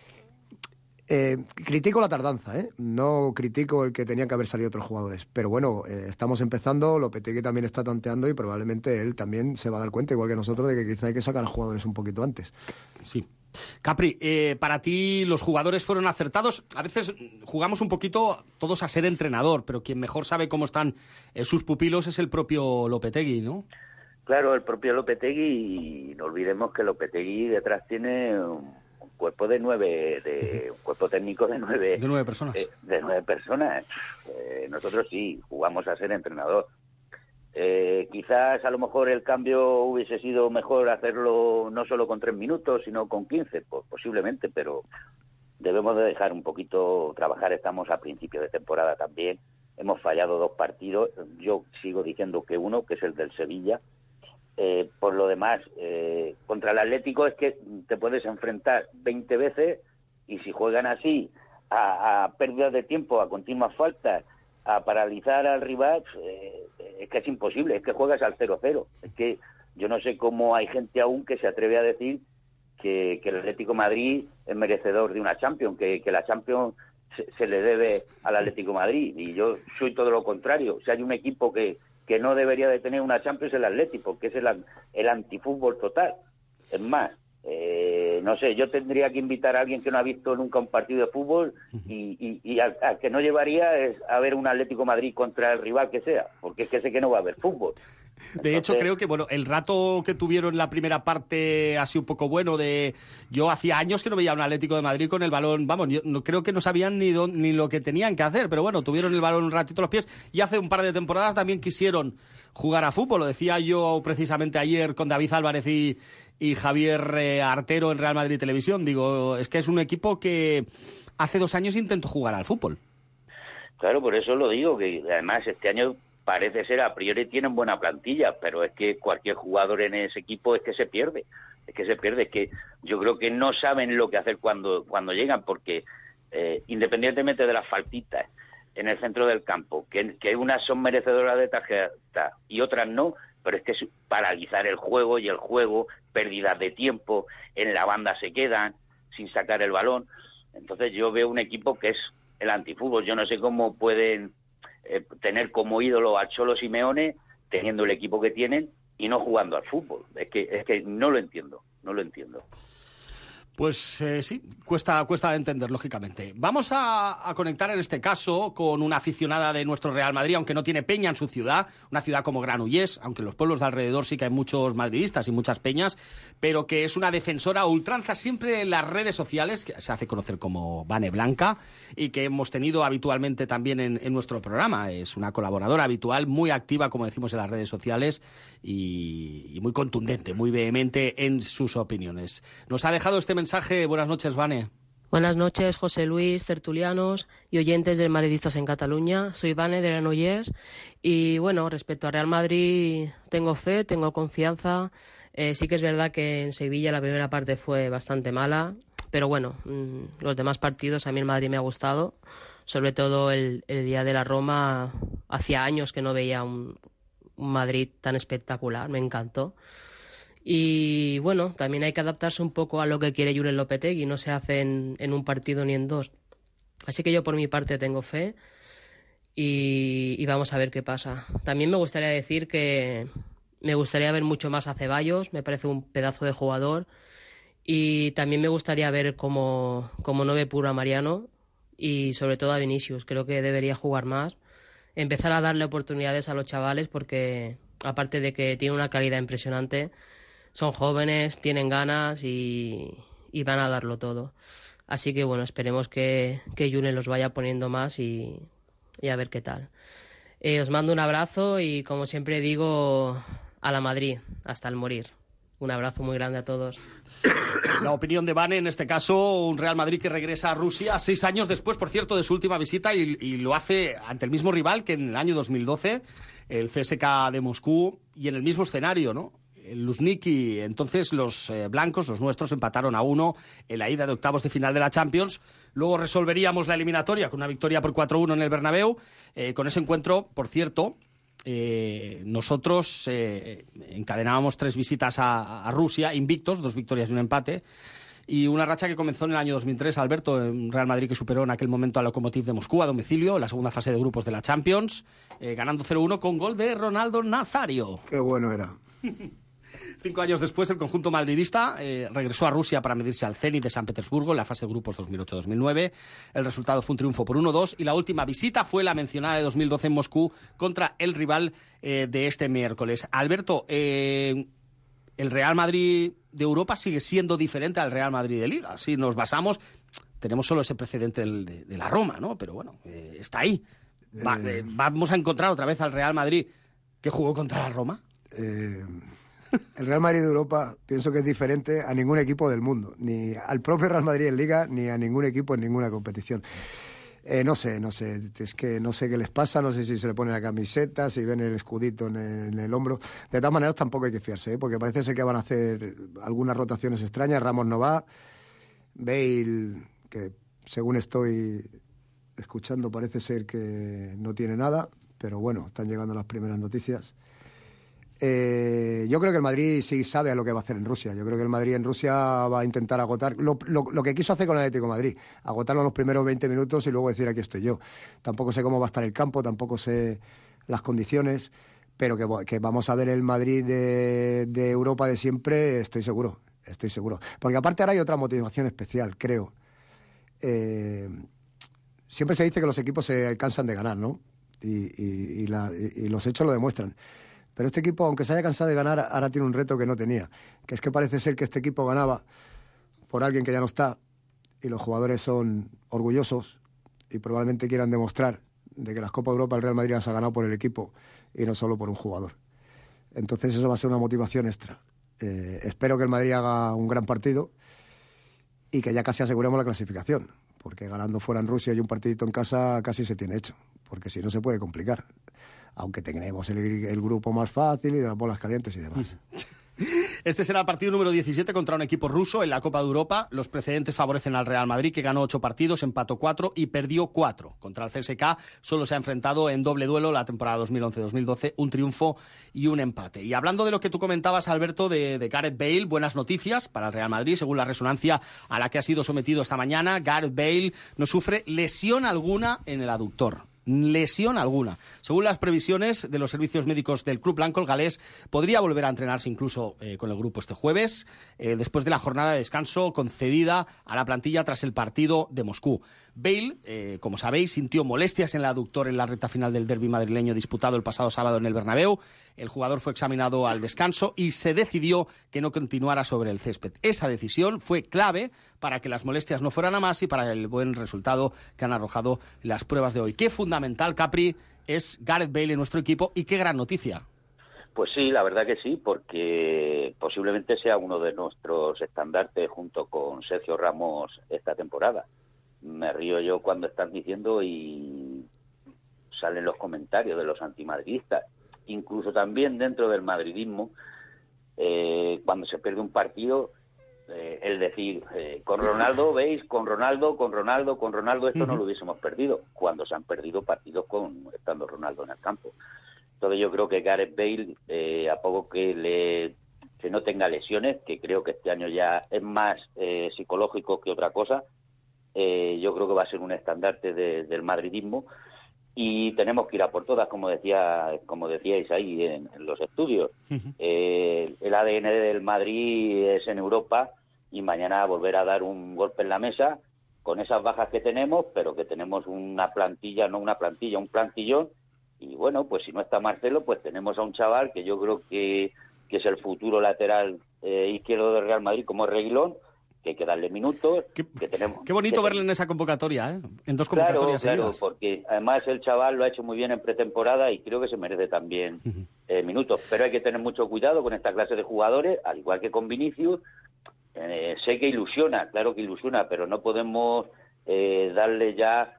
Eh, critico la tardanza, ¿eh? No critico el que tenía que haber salido otros jugadores. Pero bueno, eh, estamos empezando, Lopetegui también está tanteando y probablemente él también se va a dar cuenta, igual que nosotros, de que quizá hay que sacar a jugadores un poquito antes. Sí. Capri, eh, para ti los jugadores fueron acertados. A veces jugamos un poquito todos a ser entrenador, pero quien mejor sabe cómo están eh, sus pupilos es el propio Lopetegui, ¿no? Claro, el propio Lopetegui, y no olvidemos que Lopetegui detrás tiene un cuerpo de nueve, de un cuerpo técnico de nueve, de nueve personas. Eh, de nueve personas. Eh, nosotros sí jugamos a ser entrenador. Eh, quizás a lo mejor el cambio hubiese sido mejor hacerlo no solo con tres minutos, sino con quince, pues posiblemente, pero debemos de dejar un poquito trabajar. Estamos a principio de temporada también. Hemos fallado dos partidos. Yo sigo diciendo que uno, que es el del Sevilla. Eh, por lo demás, eh, contra el Atlético es que te puedes enfrentar veinte veces y si juegan así, a, a pérdida de tiempo, a continuas faltas, a paralizar al rival, eh, es que es imposible, es que juegas al cero cero. Es que yo no sé cómo hay gente aún que se atreve a decir que, que el Atlético de Madrid es merecedor de una Champions, que, que la Champions se, se le debe al Atlético de Madrid. Y yo soy todo lo contrario. Si hay un equipo que que no debería de tener una Champions el Atlético, porque es el, el antifútbol total. Es más, eh, no sé, yo tendría que invitar a alguien que no ha visto nunca un partido de fútbol y, y, y al, al que no llevaría es a ver un Atlético Madrid contra el rival que sea, porque es que sé que no va a haber fútbol. De Entonces... hecho, creo que bueno, el rato que tuvieron la primera parte ha sido un poco bueno. De yo hacía años que no veía un Atlético de Madrid con el balón, vamos, yo no, creo que no sabían ni, don, ni lo que tenían que hacer, pero bueno, tuvieron el balón un ratito a los pies y hace un par de temporadas también quisieron jugar a fútbol. Lo decía yo precisamente ayer con David Álvarez y, y Javier eh, Artero en Real Madrid Televisión. Digo, es que es un equipo que hace dos años intentó jugar al fútbol. Claro, por eso lo digo, que además este año parece ser, a priori tienen buena plantilla, pero es que cualquier jugador en ese equipo es que se pierde, es que se pierde, es que yo creo que no saben lo que hacer cuando, cuando llegan, porque eh, independientemente de las faltitas en el centro del campo, que, que unas son merecedoras de tarjeta y otras no, pero es que es paralizar el juego, y el juego, pérdidas de tiempo, en la banda se quedan sin sacar el balón. Entonces yo veo un equipo que es el antifútbol. Yo no sé cómo pueden eh, tener como ídolo a Cholo Simeone teniendo el equipo que tienen y no jugando al fútbol. Es que es que no lo entiendo, no lo entiendo. Pues eh, sí, cuesta, cuesta de entender, lógicamente. Vamos a, a conectar en este caso con una aficionada de nuestro Real Madrid, aunque no tiene peña en su ciudad, una ciudad como Granollers, aunque en los pueblos de alrededor sí que hay muchos madridistas y muchas peñas, pero que es una defensora a ultranza siempre en las redes sociales, que se hace conocer como Vane Blanca, y que hemos tenido habitualmente también en, en nuestro programa. Es una colaboradora habitual, muy activa, como decimos, en las redes sociales y, y muy contundente, muy vehemente en sus opiniones. Nos ha dejado este mensaje. Buenas noches, Vane. Buenas noches, José Luis, tertulianos y oyentes del Madridistas en Cataluña. Soy Vane de Granollers y, bueno, respecto a Real Madrid, tengo fe, tengo confianza. Eh, sí que es verdad que en Sevilla la primera parte fue bastante mala, pero bueno, mmm, los demás partidos a mí el Madrid me ha gustado, sobre todo el, el día de la Roma. Hacía años que no veía un, un Madrid tan espectacular, me encantó. Y bueno, también hay que adaptarse un poco a lo que quiere Julen Lopetegui, no se hace en, en un partido ni en dos. Así que yo por mi parte tengo fe y, y vamos a ver qué pasa. También me gustaría decir que me gustaría ver mucho más a Ceballos, me parece un pedazo de jugador, y también me gustaría ver como, como nueve puro a Mariano y sobre todo a Vinicius. Creo que debería jugar más, empezar a darle oportunidades a los chavales, porque aparte de que tiene una calidad impresionante, son jóvenes, tienen ganas y, y van a darlo todo. Así que bueno, esperemos que, que Julen los vaya poniendo más y, y a ver qué tal. Eh, os mando un abrazo y, como siempre digo, a la Madrid, hasta el morir. Un abrazo muy grande a todos. La opinión de Vane, en este caso, un Real Madrid que regresa a Rusia seis años después, por cierto, de su última visita, y, y lo hace ante el mismo rival que en el año dos mil doce, el C S K de Moscú, y en el mismo escenario, ¿no? El Luzhniki. Entonces los eh, blancos, los nuestros, empataron a uno en la ida de octavos de final de la Champions. Luego resolveríamos la eliminatoria con una victoria por cuatro uno en el Bernabéu. Eh, con ese encuentro, por cierto, eh, nosotros eh, encadenábamos tres visitas a, a Rusia, invictos, dos victorias y un empate, y una racha que comenzó en el año dos mil tres, Alberto, en Real Madrid, que superó en aquel momento al Lokomotiv de Moscú a domicilio, en la segunda fase de grupos de la Champions, eh, ganando cero uno con gol de Ronaldo Nazario. Qué bueno era. Cinco años después, el conjunto madridista eh, regresó a Rusia para medirse al Zenit de San Petersburgo en la fase de grupos dos mil ocho dos mil nueve. El resultado fue un triunfo por uno dos, y la última visita fue la mencionada de dos mil doce en Moscú contra el rival eh, de este miércoles. Alberto, eh, el Real Madrid de Europa sigue siendo diferente al Real Madrid de Liga. Si nos basamos, tenemos solo ese precedente del, de, de la Roma, ¿no? Pero bueno, eh, está ahí. Va, eh, vamos a encontrar otra vez al Real Madrid que jugó contra la Roma. Eh... El Real Madrid de Europa pienso que es diferente a ningún equipo del mundo, ni al propio Real Madrid en Liga, ni a ningún equipo en ninguna competición. Eh, no sé, no sé, es que no sé qué les pasa, no sé si se le pone la camiseta, si ven el escudito en el, en el hombro. De todas maneras tampoco hay que fiarse, ¿eh? Porque parece ser que van a hacer algunas rotaciones extrañas. Ramos no va, Bale, que según estoy escuchando parece ser que no tiene nada, pero bueno, están llegando las primeras noticias. Eh, yo creo que el Madrid sí sabe a lo que va a hacer en Rusia. Yo creo que el Madrid en Rusia va a intentar agotar lo, lo, lo que quiso hacer con el Atlético de Madrid, agotarlo en los primeros veinte minutos y luego decir aquí estoy yo. Tampoco sé cómo va a estar el campo, tampoco sé las condiciones, pero que, que vamos a ver el Madrid de, de Europa de siempre, estoy seguro, estoy seguro. Porque aparte ahora hay otra motivación especial, creo. Eh, siempre se dice que los equipos se cansan de ganar, ¿no? Y, y, y, la, y, y los hechos lo demuestran. Pero este equipo, aunque se haya cansado de ganar, ahora tiene un reto que no tenía, que es que parece ser que este equipo ganaba por alguien que ya no está, y los jugadores son orgullosos y probablemente quieran demostrar de que las Copas de Europa el Real Madrid las ha ganado por el equipo y no solo por un jugador. Entonces eso va a ser una motivación extra. Eh, espero que el Madrid haga un gran partido y que ya casi aseguremos la clasificación, porque ganando fuera en Rusia y un partidito en casa casi se tiene hecho, porque si no se puede complicar, aunque tengamos el, el grupo más fácil y de las bolas calientes y demás. Este será el partido número diecisiete contra un equipo ruso en la Copa de Europa. Los precedentes favorecen al Real Madrid, que ganó ocho partidos, empató cuatro y perdió cuatro. Contra el C S K solo se ha enfrentado en doble duelo la temporada dos mil once dos mil doce, un triunfo y un empate. Y hablando de lo que tú comentabas, Alberto, de, de Gareth Bale, buenas noticias para el Real Madrid. Según la resonancia a la que ha sido sometido esta mañana, Gareth Bale no sufre lesión alguna en el aductor. Lesión alguna. Según las previsiones de los servicios médicos del club blanco, el galés podría volver a entrenarse incluso eh, con el grupo este jueves, eh, después de la jornada de descanso concedida a la plantilla tras el partido de Moscú. Bale, eh, como sabéis, sintió molestias en el aductor en la recta final del derbi madrileño disputado el pasado sábado en el Bernabéu. El jugador fue examinado al descanso y se decidió que no continuara sobre el césped. Esa decisión fue clave para que las molestias no fueran a más y para el buen resultado que han arrojado las pruebas de hoy. Qué fundamental, Capri, es Gareth Bale en nuestro equipo y qué gran noticia. Pues sí, la verdad que sí, porque posiblemente sea uno de nuestros estandartes junto con Sergio Ramos esta temporada. Me río yo cuando están diciendo y salen los comentarios de los antimadridistas, incluso también dentro del madridismo, eh, cuando se pierde un partido, eh, el decir, eh, con Ronaldo, ¿veis? Con Ronaldo, con Ronaldo, con Ronaldo, esto uh-huh. no lo hubiésemos perdido, cuando se han perdido partidos con estando Ronaldo en el campo. Entonces yo creo que Gareth Bale, eh, a poco que le que no tenga lesiones, que creo que este año ya es más eh, psicológico que otra cosa, Eh, yo creo que va a ser un estandarte de, del madridismo y tenemos que ir a por todas, como decía como decíais ahí en, en los estudios. Uh-huh. Eh, el A D N del Madrid es en Europa y mañana volver a dar un golpe en la mesa con esas bajas que tenemos, pero que tenemos una plantilla, no una plantilla, un plantillón. Y bueno, pues si no está Marcelo, pues tenemos a un chaval que yo creo que, que es el futuro lateral eh, izquierdo del Real Madrid, como Reguilón, que hay que darle minutos. Qué, que tenemos, qué bonito que verle en esa convocatoria, ¿eh? En dos convocatorias claro, seguidas. Claro, porque además el chaval lo ha hecho muy bien en pretemporada y creo que se merece también uh-huh. eh, minutos. Pero hay que tener mucho cuidado con esta clase de jugadores, al igual que con Vinicius. Eh, sé que ilusiona, claro que ilusiona, pero no podemos eh, darle ya,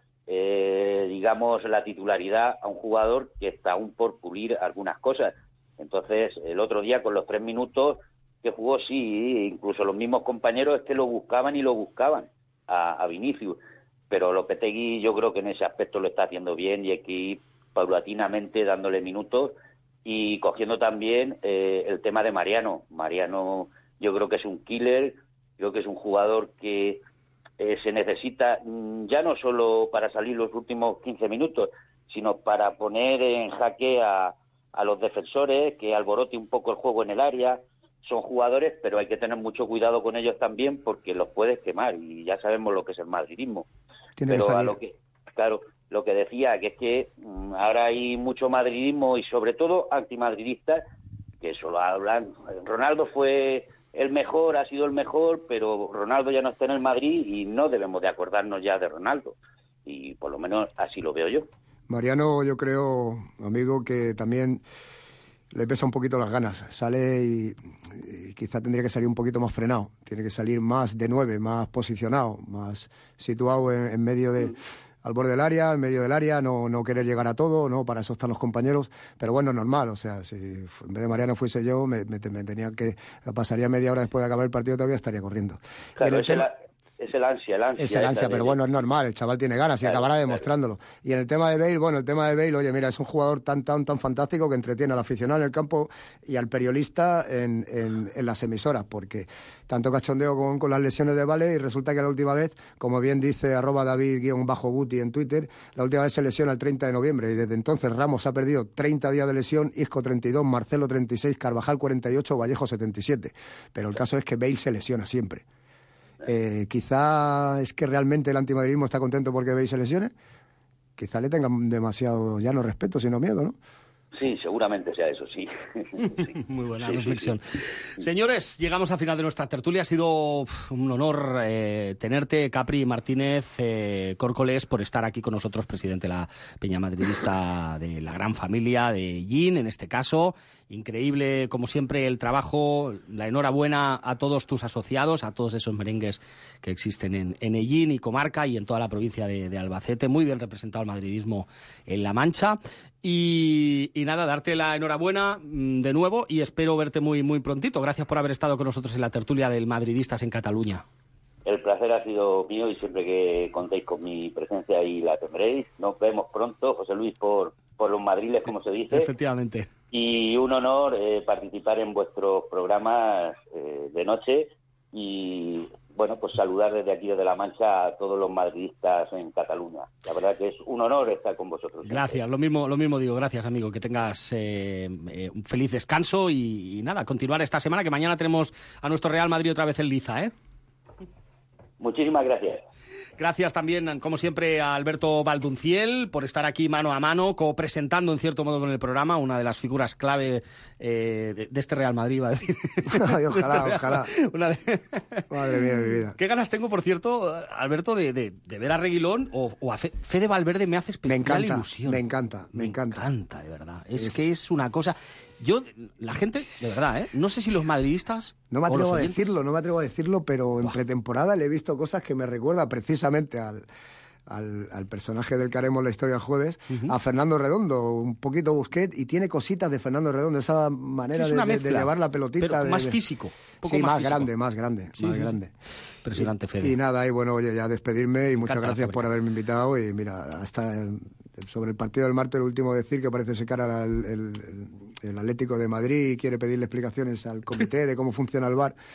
eh, digamos, la titularidad a un jugador que está aún por pulir algunas cosas. Entonces, el otro día con los tres minutos que jugó, sí, incluso los mismos compañeros es que lo buscaban y lo buscaban a, a Vinicius, pero Lopetegui yo creo que en ese aspecto lo está haciendo bien y hay que ir paulatinamente dándole minutos y cogiendo también eh, el tema de Mariano. Mariano yo creo que es un killer, creo que es un jugador que eh, se necesita ya no solo para salir los últimos quince minutos, sino para poner en jaque a, a los defensores, que alborote un poco el juego en el área. Son jugadores, pero hay que tener mucho cuidado con ellos también porque los puedes quemar y ya sabemos lo que es el madridismo. Tiene pero que a lo que, claro, lo que decía, que es que mmm, ahora hay mucho madridismo y sobre todo antimadridistas que solo hablan. Ronaldo fue el mejor, ha sido el mejor, pero Ronaldo ya no está en el Madrid y no debemos de acordarnos ya de Ronaldo. Y por lo menos así lo veo yo. Mariano, yo creo, amigo, que también le pesa un poquito las ganas. Sale y, y quizá tendría que salir un poquito más frenado. Tiene que salir más de nueve, más posicionado, más situado en, en medio de... Mm. al borde del área, en medio del área, no, no querer llegar a todo, no, para eso están los compañeros, pero bueno, normal, o sea, si en vez de Mariano fuese yo, me, me, me tenía que, pasaría media hora después de acabar el partido, todavía estaría corriendo. Claro, es el, es el ansia, el ansia. Es el ansia, pero bueno, es normal, el chaval tiene ganas y claro, acabará demostrándolo. Claro. Y en el tema de Bale, bueno, el tema de Bale, oye, mira, es un jugador tan, tan, tan fantástico que entretiene al aficionado en el campo y al periodista en, en, en las emisoras, porque tanto cachondeo con, con las lesiones de Bale y resulta que la última vez, como bien dice arroba David-Guti en Twitter, la última vez se lesiona el treinta de noviembre y desde entonces Ramos ha perdido treinta días de lesión, Isco treinta y dos, Marcelo treinta y seis, Carvajal cuarenta y ocho, Vallejo setenta y siete. Pero el caso es que Bale se lesiona siempre. Eh, quizá es que realmente el antimadridismo está contento porque Bale se lesione. Quizá le tengan demasiado, ya no respeto, sino miedo, ¿no? Sí, seguramente sea eso, sí. sí. Muy buena sí, reflexión. Sí, sí. Señores, llegamos al final de nuestra tertulia. Ha sido un honor eh, tenerte, Capri Martínez eh, Córcoles, por estar aquí con nosotros, presidente de la Peña Madridista de la gran familia de Gin, en este caso, increíble, como siempre, el trabajo, la enhorabuena a todos tus asociados, a todos esos merengues que existen en, en Ellín y comarca y en toda la provincia de, de Albacete. Muy bien representado el madridismo en La Mancha. Y, y nada, darte la enhorabuena de nuevo y espero verte muy, muy prontito. Gracias por haber estado con nosotros en la tertulia del Madridistas en Cataluña. El placer ha sido mío y siempre que contéis con mi presencia ahí la tendréis. Nos vemos pronto, José Luis, por, por los madriles, como se dice. Efectivamente. Y un honor eh, participar en vuestros programas eh, de noche y, bueno, pues saludar desde aquí, desde La Mancha, a todos los madridistas en Cataluña. La verdad que es un honor estar con vosotros. Gracias, lo mismo, lo mismo digo. Gracias, amigo. Que tengas eh, eh, un feliz descanso y, y nada, continuar esta semana, que mañana tenemos a nuestro Real Madrid otra vez en liza, ¿eh? Muchísimas gracias. Gracias también, como siempre, a Alberto Valdunciel por estar aquí mano a mano, copresentando en cierto modo con el programa, una de las figuras clave eh, de, de este Real Madrid, iba a decir. Ay, ojalá, de ojalá. Una de... Madre mía de mi vida. Qué ganas tengo, por cierto, Alberto, de, de, de ver a Reguilón o, o a Fe, Fede Valverde. Me hace especial me encanta, ilusión. Me encanta, me, me encanta. Me encanta, de verdad. Es, es que es una cosa... Yo, la gente, de verdad, ¿eh? No sé si los madridistas... No me atrevo a decirlo, no me atrevo a decirlo, pero en Buah. pretemporada le he visto cosas que me recuerdan precisamente al, al, al personaje del que haremos la historia el jueves, uh-huh. a Fernando Redondo, un poquito Busquets, y tiene cositas de Fernando Redondo, esa manera sí, de, de, de llevar la pelotita. Pero de, más de... físico. Poco sí, más, más físico. grande, más grande, sí, más sí, grande. Sí. Impresionante, Fede. Y, y nada, y bueno, oye, ya despedirme y muchas Encanta, gracias por haberme invitado y mira, hasta... El, sobre el partido del martes, el último decir que parece ser que ahora el, el, el Atlético de Madrid quiere pedirle explicaciones al comité de cómo funciona el V A R.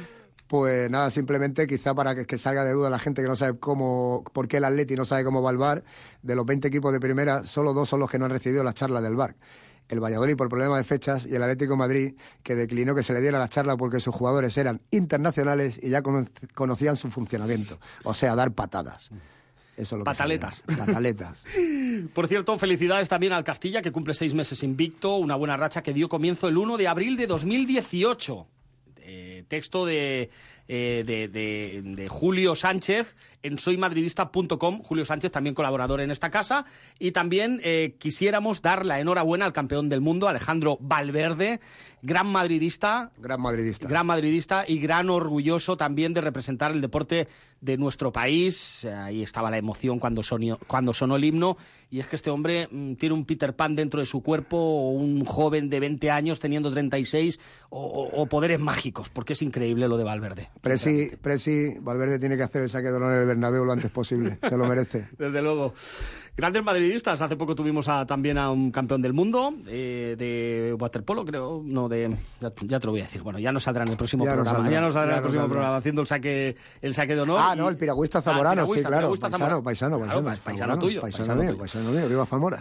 Pues nada, simplemente quizá para que, que salga de duda la gente que no sabe cómo, por qué el Atleti no sabe cómo va el V A R, de los veinte equipos de primera, solo dos son los que no han recibido la charla del V A R. El Valladolid por problema de fechas y el Atlético de Madrid, que declinó que se le diera la charla porque sus jugadores eran internacionales y ya cono- conocían su funcionamiento. O sea, dar patadas. Eso es lo que Pataletas. Pataletas. Por cierto, felicidades también al Castilla, que cumple seis meses invicto, una buena racha que dio comienzo el uno de abril de dos mil dieciocho. Eh, texto de, eh, de, de, de Julio Sánchez en soy madridista punto com. Julio Sánchez, también colaborador en esta casa. Y también eh, quisiéramos dar la enhorabuena al campeón del mundo, Alejandro Valverde, gran madridista. Gran madridista. Gran madridista y gran orgulloso también de representar el deporte de nuestro país. Ahí estaba la emoción cuando sonó, cuando sonó el himno. Y es que este hombre mmm, tiene un Peter Pan dentro de su cuerpo, o un joven de veinte años teniendo treinta y seis, o, o, o poderes mágicos, porque es increíble lo de Valverde. Presi, Presi, Valverde tiene que hacer el saque de honor en el Bernabéu lo antes posible, se lo merece. Desde luego. Grandes madridistas. Hace poco tuvimos a, también a un campeón del mundo eh, de waterpolo, creo, no, de ya, ya te lo voy a decir. Bueno, ya nos saldrá en el próximo ya programa. Saldrá, ya nos saldrá en el próximo saldrá. programa haciendo el saque el saque de honor. Ah, y... no, el piragüista zamorano, ah, el piragüista, sí, claro. piragüista Paisano, paisano, paisano. Claro, paisano tuyo. Paisano, Paisano mío, tuyo. paisano mío, viva Zamora.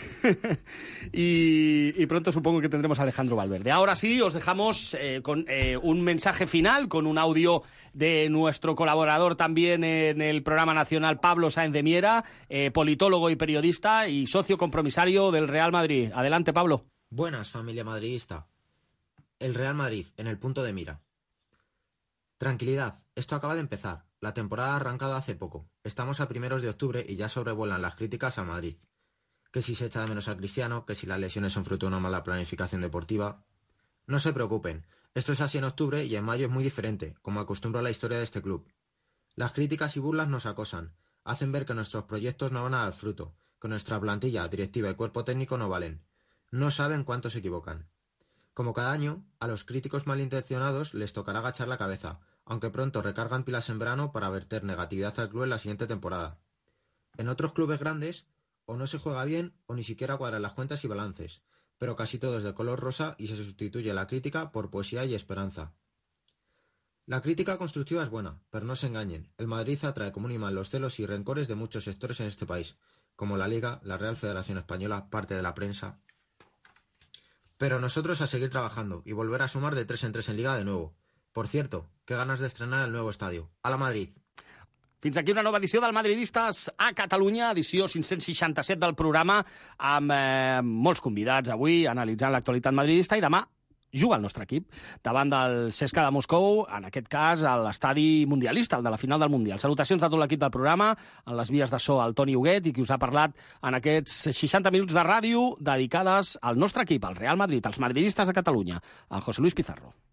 y, y pronto supongo que tendremos a Alejandro Valverde. Ahora sí, os dejamos eh, con eh, un mensaje final, con un audio de nuestro colaborador también en el programa nacional, Pablo Sáenz de Miera, eh, politólogo y periodista y socio compromisario del Real Madrid. Adelante, Pablo. Buenas, familia madridista. El Real Madrid, en el punto de mira. Tranquilidad, esto acaba de empezar. La temporada ha arrancado hace poco. Estamos a primeros de octubre y ya sobrevuelan las críticas a Madrid. Que si se echa de menos al Cristiano, que si las lesiones son fruto de una mala planificación deportiva. No se preocupen. Esto es así en octubre y en mayo es muy diferente, como acostumbra la historia de este club. Las críticas y burlas nos acosan, hacen ver que nuestros proyectos no van a dar fruto, que nuestra plantilla, directiva y cuerpo técnico no valen. No saben cuánto se equivocan. Como cada año, a los críticos malintencionados les tocará agachar la cabeza, aunque pronto recargan pilas en verano para verter negatividad al club en la siguiente temporada. En otros clubes grandes, o no se juega bien o ni siquiera cuadran las cuentas y balances, pero casi todo es de color rosa y se sustituye la crítica por poesía y esperanza. La crítica constructiva es buena, pero no se engañen. El Madrid atrae como un imán los celos y rencores de muchos sectores en este país, como la Liga, la Real Federación Española, parte de la prensa. Pero nosotros a seguir trabajando y volver a sumar de tres en tres en Liga de nuevo. Por cierto, qué ganas de estrenar el nuevo estadio. ¡A la Madrid! Fins aquí una nova edició del Madridistes a Catalunya, edició cinc cents seixanta-set del programa, amb eh, molts convidats avui, analitzant l'actualitat madridista, i demà juga el nostre equip davant del C S K A de Moscou, en aquest cas a l'estadi mundialista, el de la final del Mundial. Salutacions de tot l'equip del programa, en les vies de so el Toni Huguet i qui us ha parlat en aquests seixanta minuts de ràdio dedicades al nostre equip, al Real Madrid, als madridistes de Catalunya, el José Luis Pizarro.